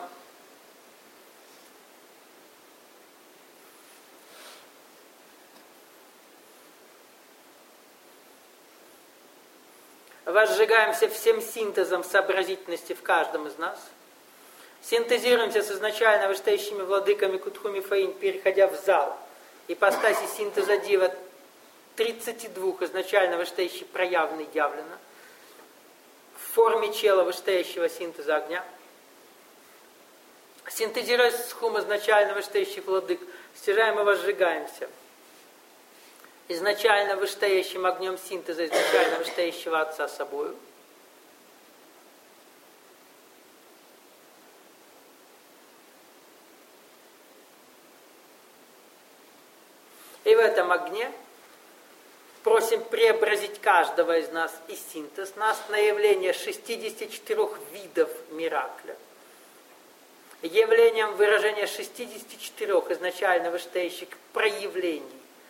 S1: Возжигаемся всем синтезом сообразительности в каждом из нас. Синтезируемся с изначально вышестоящими владыками Кутхуми Фаинь, переходя в зал. Ипостаси синтеза Дива 32 изначально вышестоящий проявленный явлено. В форме чела вышестоящего синтеза огня. Синтезируясь с хум изначально вышестоящих владык, стяжаем и возжигаемся. Изначально вышестоящим огнем синтеза, изначально вышестоящего Отца собою. И в этом огне просим преобразить каждого из нас и синтез нас на явление 64 видов миракля. Явлением выражения 64 изначально вышестоящих проявлений.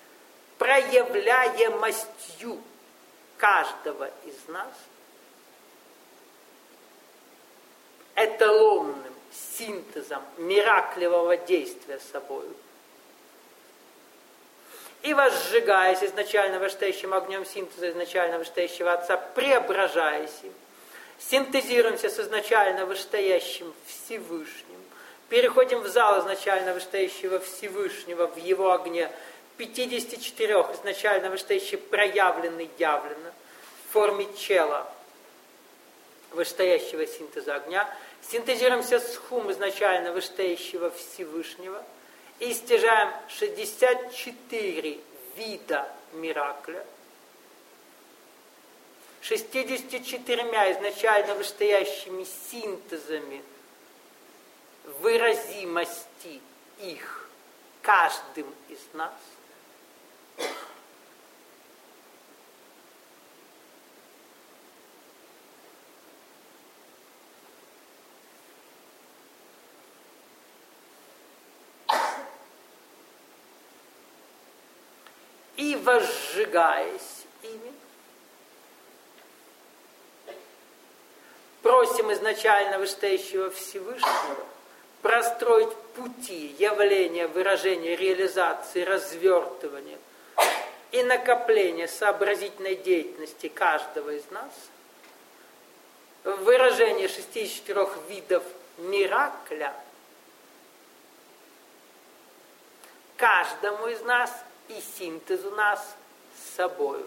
S1: Проявляемостью каждого из нас, эталонным синтезом мираклевого действия собою. И возжигаясь изначально вышестоящим огнем синтеза изначально вышестоящего Отца, преображаясь им, синтезируемся с изначально вышестоящим Всевышним, переходим в зал изначально вышестоящего Всевышнего в его огне, 54 изначально вышестоящий проявленный явлено в форме чела вышестоящего синтеза огня, синтезируемся с хум изначально вышестоящего Всевышнего и стяжаем 64 вида миракля, 64 изначально вышестоящими синтезами выразимости их каждым из нас. и возжигаясь ими, просим изначально вышестоящего Всевышнего простроить пути явления, выражения, реализации, развертывания и накопления сообразительной деятельности каждого из нас в выражении 64 видов миракля каждому из нас и синтезу нас с собою.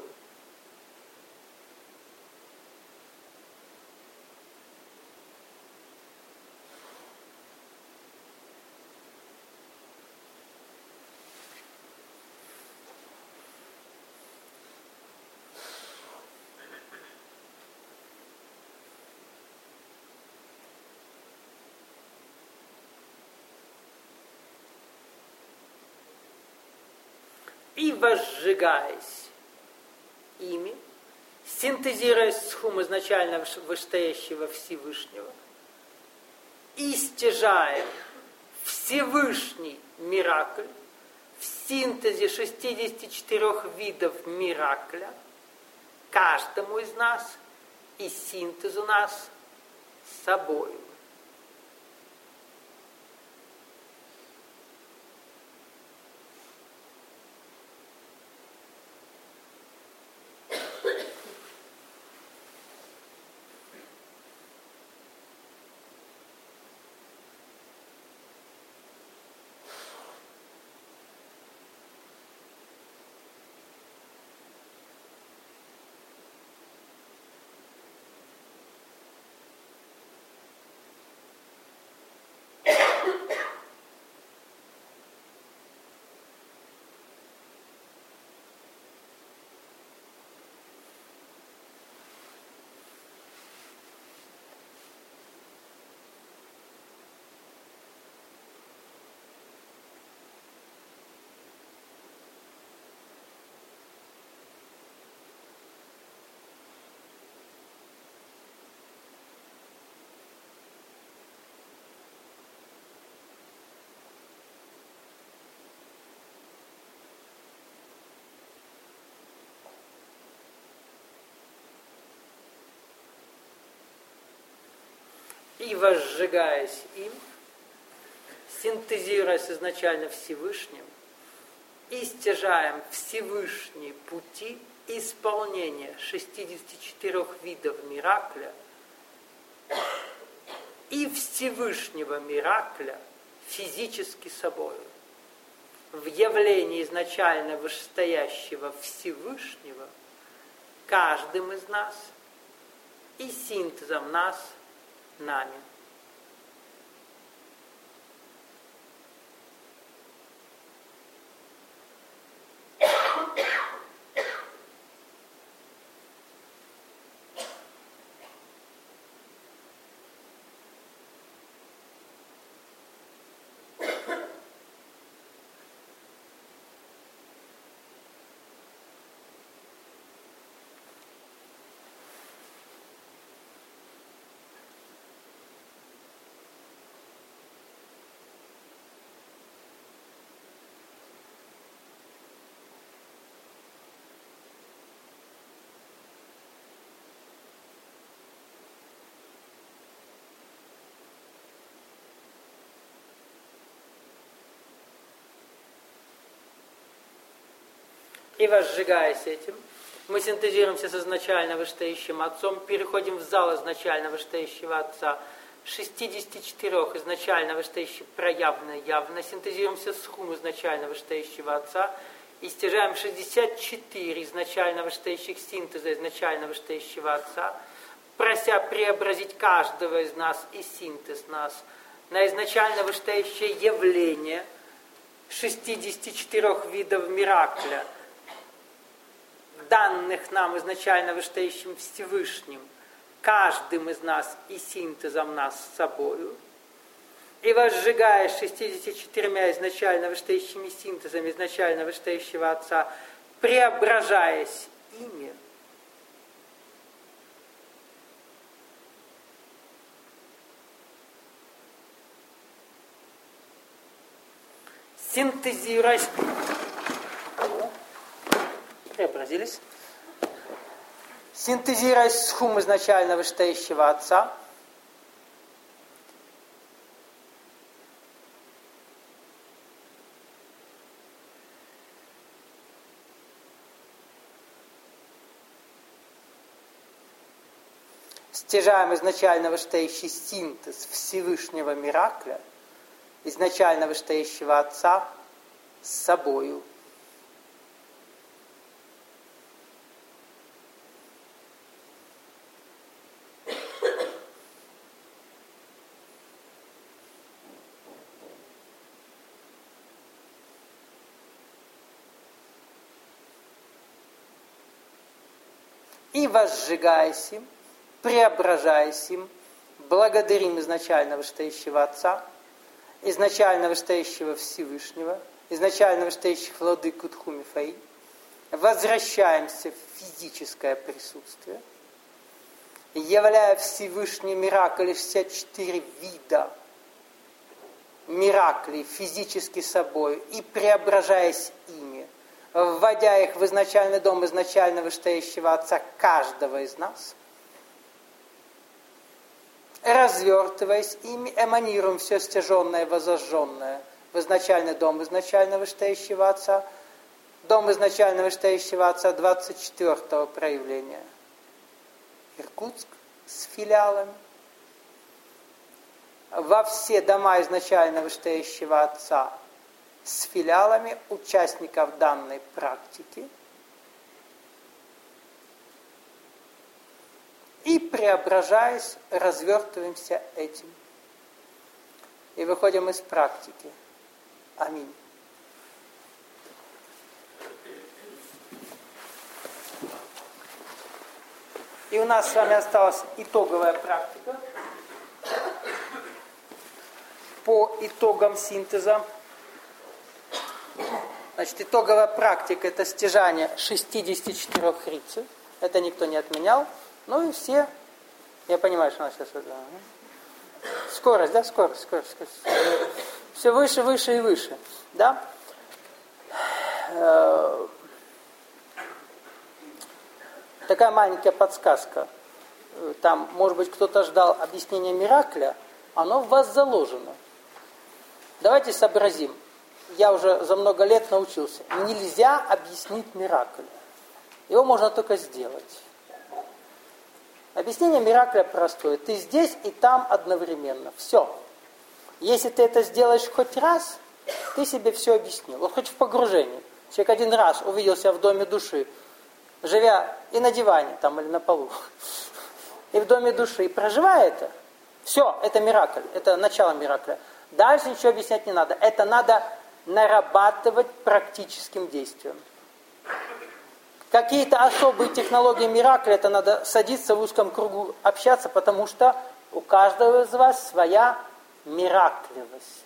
S1: И возжигаясь ими, синтезируя схум изначально вышестоящего Всевышнего, и стяжая Всевышний миракль в синтезе 64 видов миракля, каждому из нас и синтезу нас с собою. И возжигаясь им, синтезируясь изначально Всевышним, и стяжаем Всевышние пути исполнения 64 видов миракля и Всевышнего миракля физически собою, в явлении изначально вышестоящего Всевышнего каждым из нас и синтезом нас нами. И возжигаясь этим, мы синтезируемся с изначально вышестоящим Отцом, переходим в зал изначально вышестоящего Отца, 64 изначально вышестоящих проявленно явно, синтезируемся с хум изначально вышестоящего Отца и стяжаем 64 изначально вышестоящих синтеза изначально вышестоящего Отца, прося преобразить каждого из нас и синтез нас на изначально вышестоящее явление 64 видов миракля, данных нам изначально вышестоящим Всевышним, каждым из нас и синтезом нас с собою, и возжигая 64 изначально вышестоящими синтезами изначально вышестоящего Отца, преображаясь ими, синтезируясь преобразились. Синтезируясь с хум изначально вышестоящего Отца, стяжаем изначально вышестоящий синтез Всевышнего Миракля, изначально вышестоящего Отца, с собою. И возжигаясь им, преображаясь им, благодарим изначально вышестоящего Отца, изначально вышестоящего Всевышнего, изначально вышестоящих владыку Тхумифаи, возвращаемся в физическое присутствие, являя Всевышний Миракль 64 вида мираклей физически собой и преображаясь ими, вводя их в изначальный дом изначально вышестоящего Отца каждого из нас, развертываясь ими, эманируем все стяженное и возожженное в изначальный дом изначально вышестоящего Отца, дом изначально вышестоящего Отца 24-го проявления, Иркутск с филиалами, во все дома изначально вышестоящего Отца с филиалами участников данной практики и, преображаясь, развертываемся этим. И выходим из практики. Аминь. И у нас с вами осталась итоговая практика по итогам синтеза. Значит, итоговая практика – это стяжание 64 рицев. Это никто не отменял. Ну и все, я понимаю, что у нас сейчас... Скорость, да? Скорость. Все выше, выше и выше. Да? Такая маленькая подсказка. Там, может быть, кто-то ждал объяснения Миракля. Оно в вас заложено. Давайте сообразим. Я уже за много лет научился. Нельзя объяснить Миракль. Его можно только сделать. Объяснение Миракля простое. Ты здесь и там одновременно. Все. Если ты это сделаешь хоть раз, ты себе все объяснил. Вот хоть в погружении. Человек один раз увидел себя в доме души, живя и на диване там или на полу, и в доме души, и проживая это, все, это Миракль, это начало Миракля. Дальше ничего объяснять не надо. Это надо нарабатывать практическим действием. Какие-то особые технологии Миракля, это надо садиться в узком кругу, общаться, потому что у каждого из вас своя миракливость.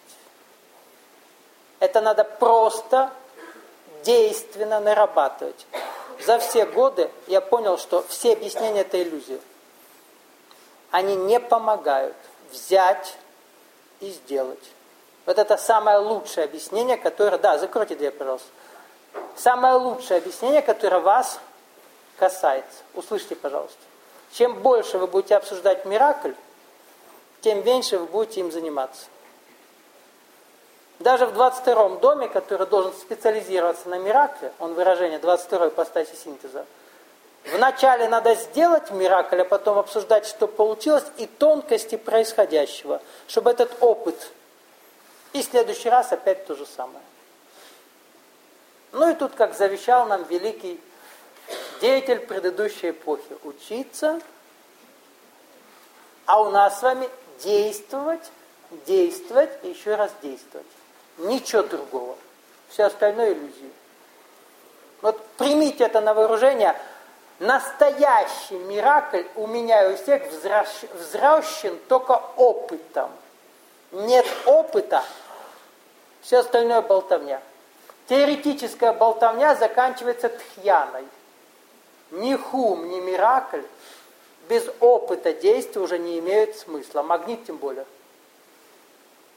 S1: Это надо просто действенно нарабатывать. За все годы я понял, что все объяснения – это иллюзия. Они не помогают взять и сделать. Вот это самое лучшее объяснение, которое... Да, закройте дверь, пожалуйста. Самое лучшее объяснение, которое вас касается. Услышьте, пожалуйста. Чем больше вы будете обсуждать Миракль, тем меньше вы будете им заниматься. Даже в 22-м доме, который должен специализироваться на Миракле, он выражение 22-й ипостаси синтеза, вначале надо сделать Миракль, а потом обсуждать, что получилось, и тонкости происходящего, чтобы этот опыт, и в следующий раз опять то же самое. Ну и тут, как завещал нам великий деятель предыдущей эпохи, учиться, а у нас с вами действовать и еще раз действовать. Ничего другого. Все остальное иллюзии. Вот примите это на вооружение. Настоящий Миракль у меня и у всех взращен только опытом. Нет опыта, все остальное болтовня. Теоретическая болтовня заканчивается тхьяной. Ни хум, ни Миракль без опыта действия уже не имеют смысла. Магнит тем более.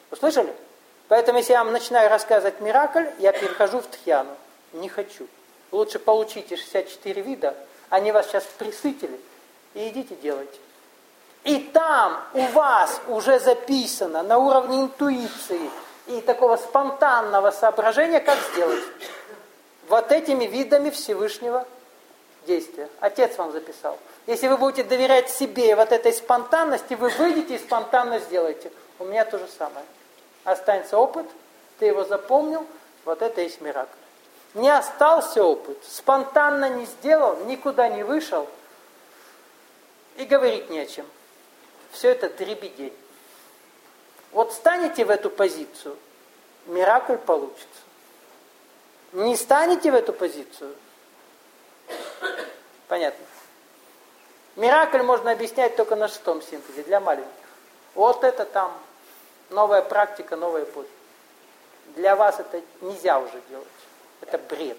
S1: Услышали? Поэтому, если я вам начинаю рассказывать Миракль, я перехожу в тхьяну. Не хочу. Лучше получите 64 вида, они вас сейчас присытили, и идите делайте. И там у вас уже записано на уровне интуиции и такого спонтанного соображения, как сделать. Вот этими видами Всевышнего действия. Отец вам записал. Если вы будете доверять себе и вот этой спонтанности, вы выйдете и спонтанно сделаете. У меня то же самое. Останется опыт, ты его запомнил, вот это и есть миракл. Не остался опыт, спонтанно не сделал, никуда не вышел, и говорить не о чем. Все это дребедень. Вот станете в эту позицию, миракл получится. Не станете в эту позицию, понятно. Миракль можно объяснять только на 6-м синтезе, для маленьких. Вот это там новая практика, новая эпохи. Для вас это нельзя уже делать. Это бред.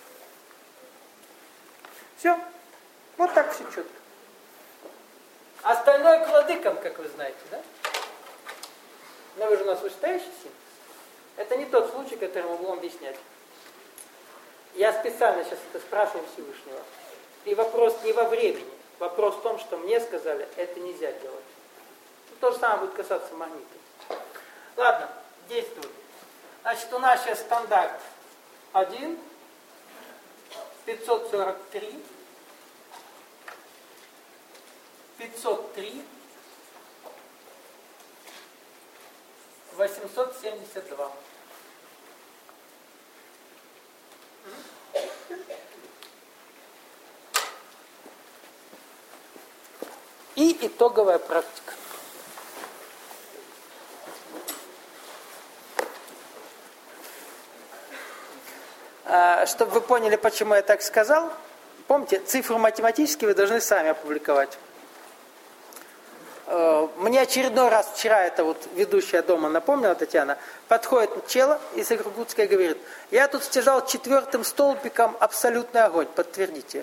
S1: Все. Вот так все четко. Остальное к владыкам, как вы знаете, да? Но вы же у нас вышестоящий синтез. Это не тот случай, который мы будем объяснять. Я специально сейчас это спрашиваю Всевышнего. И вопрос не во времени. Вопрос в том, что мне сказали, это нельзя делать. То же самое будет касаться магнита. Ладно, действуем. Значит, у нас сейчас стандарт 1, 543, 503, 872. И итоговая практика. Чтобы вы поняли, почему я так сказал, помните, цифру математически вы должны сами опубликовать. Мне очередной раз вчера это вот ведущая дома напомнила, Татьяна, подходит чело из Иркутска и говорит, я тут стяжал 4-м столбиком абсолютный огонь, подтвердите.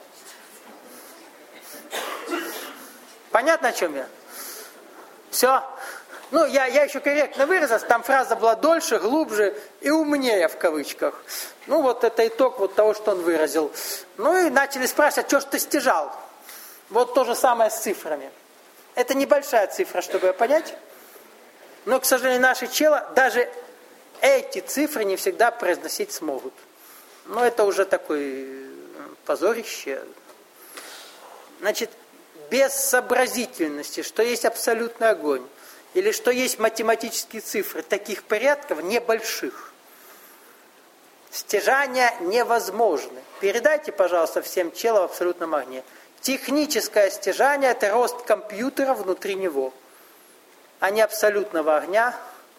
S1: Понятно, о чем я? Все. Ну, я еще корректно выразился, там фраза была дольше, глубже и умнее в кавычках. Ну, вот это итог вот того, что он выразил. Ну, и начали спрашивать, что ж ты стяжал? Вот то же самое с цифрами. Это небольшая цифра, чтобы понять. Но, к сожалению, наши чело даже эти цифры не всегда произносить смогут. Но это уже такое позорище. Значит, без сообразительности, что есть абсолютный огонь, или что есть математические цифры таких порядков небольших, стяжания невозможны. Передайте, пожалуйста, всем чело в абсолютном огне. Техническое стяжание – это рост компьютера внутри него, а не абсолютного огня,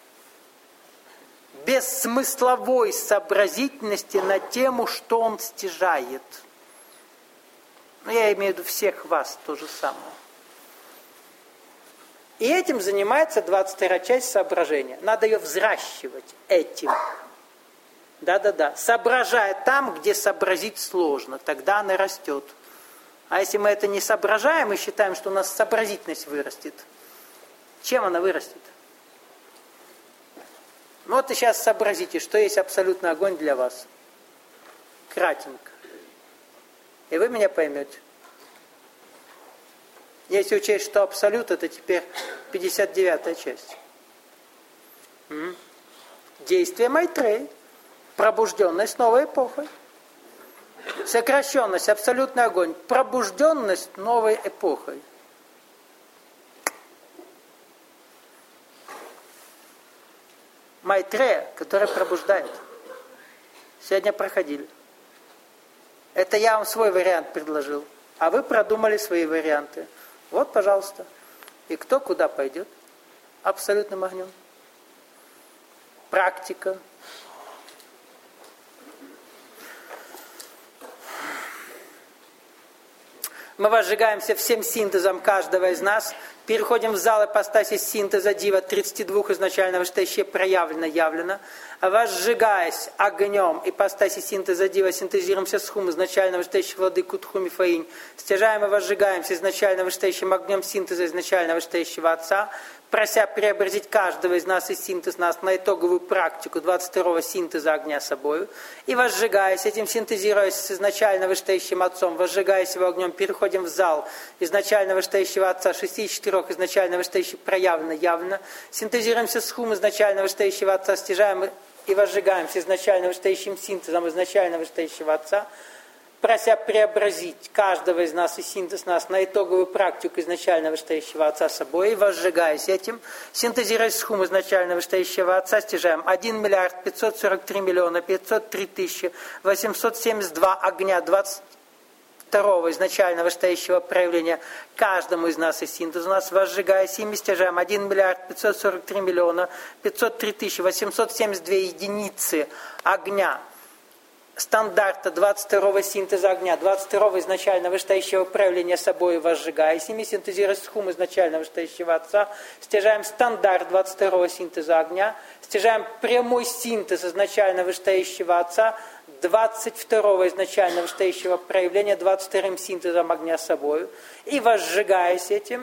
S1: без смысловой сообразительности на тему, что он стяжает. Но я имею в виду всех вас, то же самое. И этим занимается 22-я часть соображения. Надо ее взращивать этим. Да-да-да. Соображая там, где сообразить сложно, тогда она растет. А если мы это не соображаем и считаем, что у нас сообразительность вырастет, чем она вырастет? Ну вот и сейчас сообразите, что есть абсолютный огонь для вас. Кратенько. И вы меня поймете. Если учесть, что абсолют, это теперь 59-я часть. Действие Майтреи. Пробужденность новой эпохой. Сокращенность, абсолютный огонь. Пробужденность новой эпохой. Майтрея, которая пробуждает. Сегодня проходили. Это я вам свой вариант предложил. А вы продумали свои варианты. Вот, пожалуйста. И кто куда пойдет? Абсолютным огнем. Практика. Мы возжигаемся всем синтезом каждого из нас Переходим в зал ипостаси синтеза дива 32 изначально вышестоящее проявлено, явлено. Возжигаясь огнем ипостаси синтеза дива, синтезируемся с хум изначально вышестоящий владыку Тхуми Фаинь. Стяжаем и возжигаемся изначально вышестоящим огнем синтеза изначально вышестоящего Отца, прося преобразить каждого из нас и синтез нас на итоговую практику 22-го синтеза огня собою, и возжигаясь, этим синтезируясь с изначально вышестоящим Отцом, возжигаясь его огнем, переходим в зал изначально вышестоящего Отца, 64 изначально вышестоящих проявлено, явно, синтезируемся с хум изначально вышестоящего Отца, стяжаем и возжигаемся изначально вышестоящим синтезом изначально вышестоящего Отца, прося преобразить каждого из нас и синтез нас на итоговую практику изначально вышестоящего Отца собой, и возжигаясь этим, синтезируясь с хум изначально вышестоящего Отца, стяжаем 1 миллиард 543 миллиона 503 тысячи 872 огня 22-го изначально вышестоящего проявления каждому из нас и синтез у нас, возжигаясь ими, стяжаем 1 миллиард 543 миллиона 503 тысячи 872 единицы огня стандарта 22-го синтеза огня, 22-го изначально вышестоящего проявления собой, возжигаясь ими, синтезируясь с хум изначально вышестоящего Отца, стяжаем стандарт 22-го синтеза огня, стяжаем прямой синтез изначально вышестоящего Отца, 22-го изначально вышестоящего проявления, 22-м синтезом огня собою, и возжигаясь этим,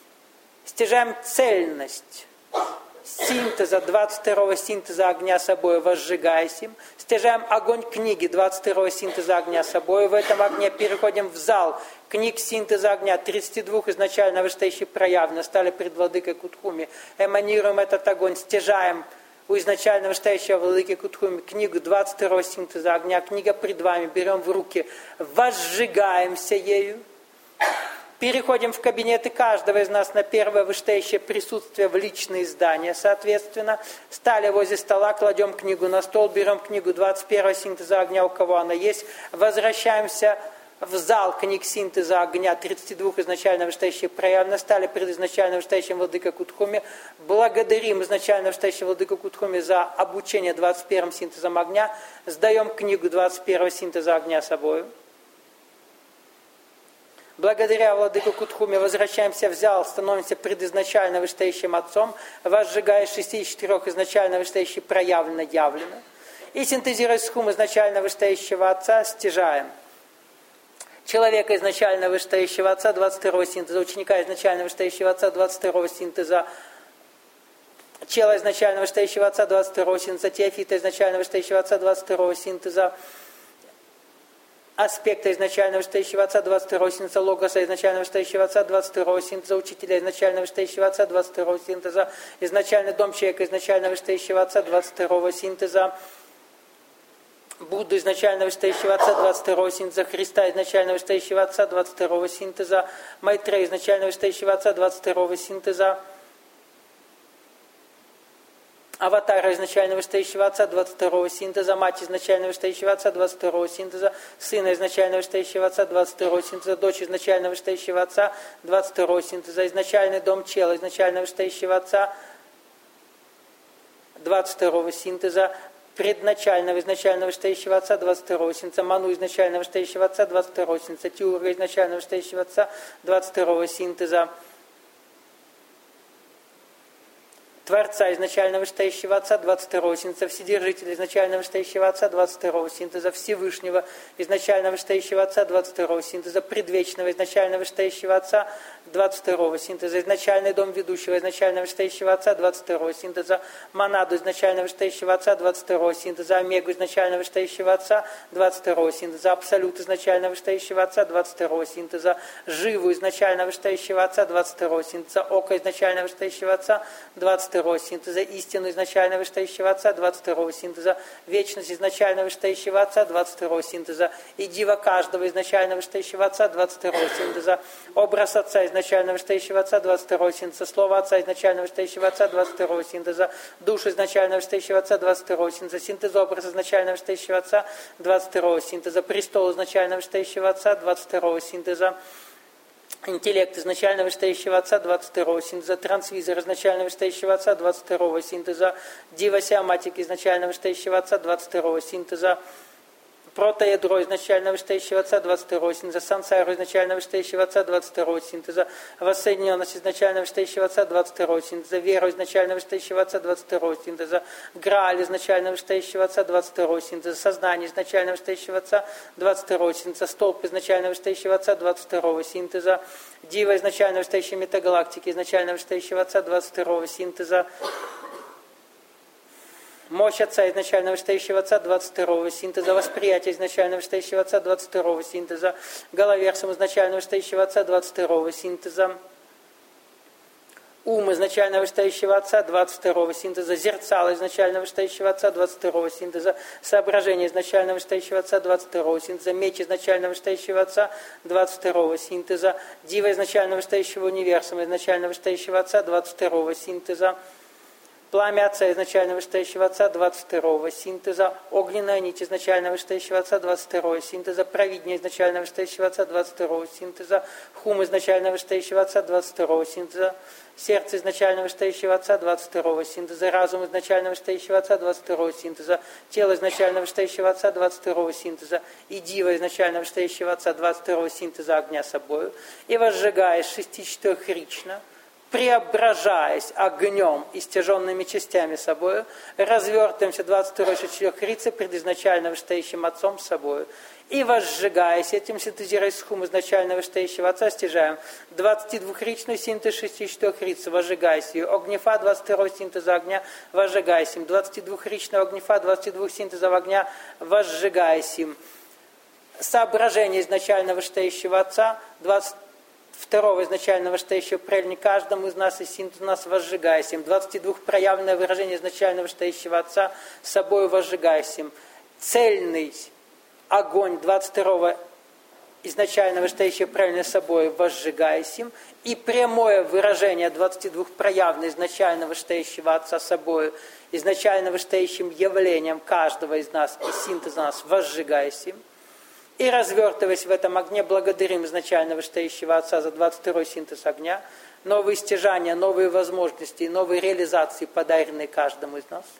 S1: стяжаем цельность синтеза, 22-го синтеза огня собой, возжигаясь им, стяжаем огонь книги 22-го синтеза огня собой, в этом огне переходим в зал книг синтеза огня 32 изначально вышестоящих проявлено, стали пред владыкой Кутхуми, эманируем этот огонь, стяжаем у изначально вышестоящего владыки Кутхуми книгу 22-го синтеза огня, книга пред вами, берем в руки, возжигаемся ею, переходим в кабинеты каждого из нас на первое вышестоящее присутствие в личные здания, соответственно. Стали возле стола, кладем книгу на стол, берем книгу 21-го синтеза огня, у кого она есть. Возвращаемся в зал книг синтеза огня, 32 изначально вышестоящих проявлено. Стали перед изначально вышестоящим владыкой Кутхуми. Благодарим изначально вышестоящего владыку Кутхуми за обучение 21-м синтезом огня. Сдаем книгу 21-го синтеза огня собою. Благодаря владыку Кутхуме возвращаемся в зал, становимся пред изначально вышестоящим Отцом, возжигая 64 изначально вышестоящих проявлено, явлено. И синтезируя с хум изначально вышестоящего Отца, стяжаем человека изначально вышестоящего Отца, 22-го синтеза, ученика изначально вышестоящего Отца, 22-го синтеза, чела изначально вышестоящего Отца, 22-го синтеза, теофита изначально вышестоящего Отца, 22-го синтеза, аспекта изначально вышестоящего Отца, 22-го синтеза, логоса изначально вышестоящего Отца, 22-го синтеза, учителя изначально вышестоящего Отца, 22-го синтеза, изначальный дом человека изначально вышестоящего Отца, 22-го синтеза, Будду изначально вышестоящего Отца, 22-го синтеза, Христа изначально вышестоящего Отца, 22-го синтеза, Майтрея изначально вышестоящего Отца, 22-го синтеза, Аватара изначально вышестоящего Отца, 22-го синтеза, Мать изначально вышестоящего Отца, 22-го синтеза, Сына изначально вышестоящего Отца, 22-го синтеза, Дочь изначально вышестоящего Отца, 22-го синтеза, изначальный дом чела изначально вышестоящего Отца, 22-го синтеза, предначального изначально вышестоящего Отца, 22-го синтеза, Ману изначально вышестоящего Отца, 22-го синтеза, Тиурга изначально вышестоящего Отца, 22-го синтеза, Творца изначально вышестоящего Отца, 22-го синтеза, Вседержителя изначально вышестоящего Отца, 22-го синтеза, Всевышнего изначально вышестоящего Отца, 22-го синтеза, Предвечного изначально вышестоящего Отца, 22-го синтеза, изначальный дом ведущего изначально вышестоящего Отца, 22-го синтеза, Монаду изначально вышестоящего Отца, 22-го синтеза, Омегу изначально вышестоящего Отца, 22-го синтеза, Абсолют изначально вышестоящего Отца, 22-го синтеза, Живу изначально вышестоящего Отца, 22-го синтеза, Око изначально вышестоящего Отца, 22-го синтеза, Истину изначально вышестоящего Отца, 22-го синтеза, Вечность изначально вышестоящего Отца, 22-го синтеза, и Дива каждого изначально вышестоящего Отца, 22-го синтеза, Образ Отца изначально вышестоящего Отца, 22-го синтеза, Слово Отца изначально вышестоящего Отца, 22-го синтеза, Душ изначально вышестоящего Отца, 22-го синтеза, Синтез образа изначально вышестоящего Отца, 22-го синтеза, Престол изначально вышестоящего Отца, 22-го синтеза, Интеллект изначально вышестоящего Отца, 22-го синтеза, Трансвизор изначально вышестоящего Отца, 22-го синтеза, Дива Сиаматик изначально вышестоящего Отца, 22-го синтеза, протоядро изначально вышестоящего Отца 22 синтеза, сансару изначально вышестоящего Отца 22 синтеза, воссоединенность изначально вышестоящего Отца 22 синтеза, веру изначально вышестоящего Отца 22 синтеза, грааль изначально вышестоящего Отца 22 синтеза, сознание изначально вышестоящего Отца 22 синтеза, столб изначально вышестоящего Отца 22 синтеза, дива изначально вышестоящей метагалактики изначально вышестоящего Отца 22 синтеза, мощь Отца изначально вышестоящего Отца 22 синтеза, восприятие изначально вышестоящего Отца 22 синтеза, головерсум изначально вышестоящего Отца 22 синтеза, ум изначально вышестоящего Отца 22 синтеза, зерцало изначально вышестоящего Отца 22 синтеза, соображение изначально вышестоящего Отца 22 синтеза, меч изначально вышестоящего Отца 22 синтеза, дива изначально вышестоящего универсума изначально вышестоящего Отца 22 синтеза, пламя Отца изначально вышестоящего Отца 22 синтеза, огненная нить изначально вышестоящего Отца 22 синтеза, провидение изначально вышестоящего Отца 22 синтеза, хум изначально вышестоящего Отца 22 синтеза, сердце изначально вышестоящего Отца 22 синтеза, разум изначально вышестоящего Отца 22 синтеза, тело изначально вышестоящего Отца 22 синтеза, и дива изначально вышестоящего Отца 22 синтеза огня собою, и возжигаясь 64-рично, преображаясь огнем и стяженными частями собою, развертываемся 22-й четырехрицы пред изначально вышестоящим Отцом собою, и возжигаясь этим, синтезируясь с хум изначально вышестоящего Отца, стяжаем 22-ричную синтез 64-рицы, возжигаясь ее, огнефа 22 синтеза огня, возжигаясь им, 22-ричного огнефа, 22 синтезов огня, возжигаясь им, соображение изначально вышестоящего Отца, 22 изначально вышестоящего правильнее каждому из нас, и синтез у нас возжигаясь им, 22 проявленное выражение изначально вышестоящего Отца, собой возжигаясь им, цельный огонь 22 изначально вышестоящего правильно собой возжигаясь им, и прямое выражение 22 проявленное изначально вышестоящего Отца собой, изначально вышестоящим явлением каждого из нас, и синтез у нас возжигаясь им, и развертываясь в этом огне, благодарим изначально вышестоящего Отца за 22-й синтез огня, новые стяжания, новые возможности, новые реализации, подаренные каждому из нас.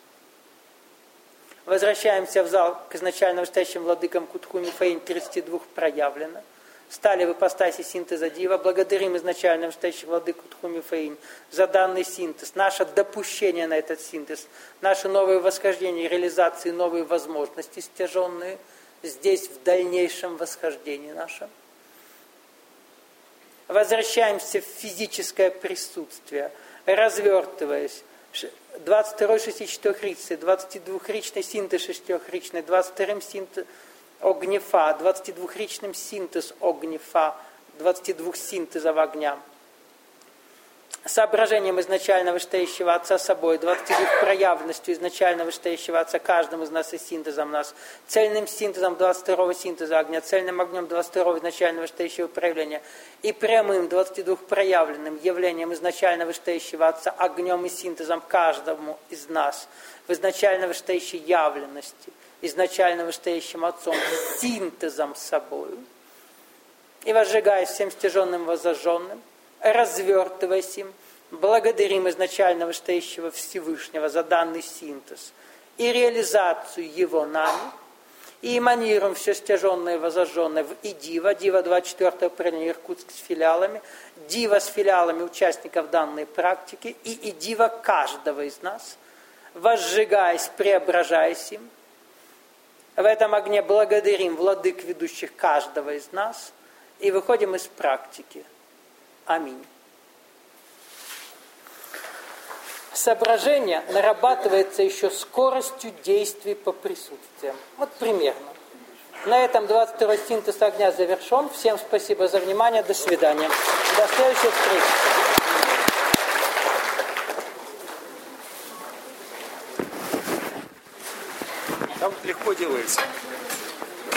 S1: Возвращаемся в зал к изначально вышестоящим владыкам Кутху Мифаин 32 проявлено. Стали в ипостаси синтеза дива. Благодарим изначально вышестоящих владык Кутху Мифаин за данный синтез, наше допущение на этот синтез, наши новые восхождения, реализации, новые возможности стяженные здесь в дальнейшем восхождении нашем. Возвращаемся в физическое присутствие, развертываясь. 22-й 64-ричный, 22-ричный синтез 6-ричный, 22-м синтез огнефа, 22-ричным синтез огнефа, 22 синтезов огня. Соображением изначально вышестоящего Отца собой, 22 проявленностью изначально вышестоящего Отца каждому из нас и синтезом нас, цельным синтезом 22 синтеза огня, цельным огнем 22 изначально вышестоящего проявления и прямым 22 проявленным явлением изначально вышестоящего Отца огнем и синтезом каждому из нас в изначально вышестоящей явленности, изначально вышестоящим Отцом, синтезом собою, и возжигаясь всем стяженным возожженным, развертываясь им, благодарим изначально вышестоящего Всевышнего за данный синтез и реализацию его нами, и эманируем все стяженное и возожженное в Идива, Дива 24-го правления Иркутск с филиалами, Дива с филиалами участников данной практики и Идива каждого из нас, возжигаясь, преображаясь им. В этом огне благодарим владык, ведущих каждого из нас, и выходим из практики. Аминь. Соображение нарабатывается еще скоростью действий по присутствиям. Вот примерно. На этом 22-й синтез огня завершен. Всем спасибо за внимание. До свидания. До следующей встречи.
S2: Там легко делается.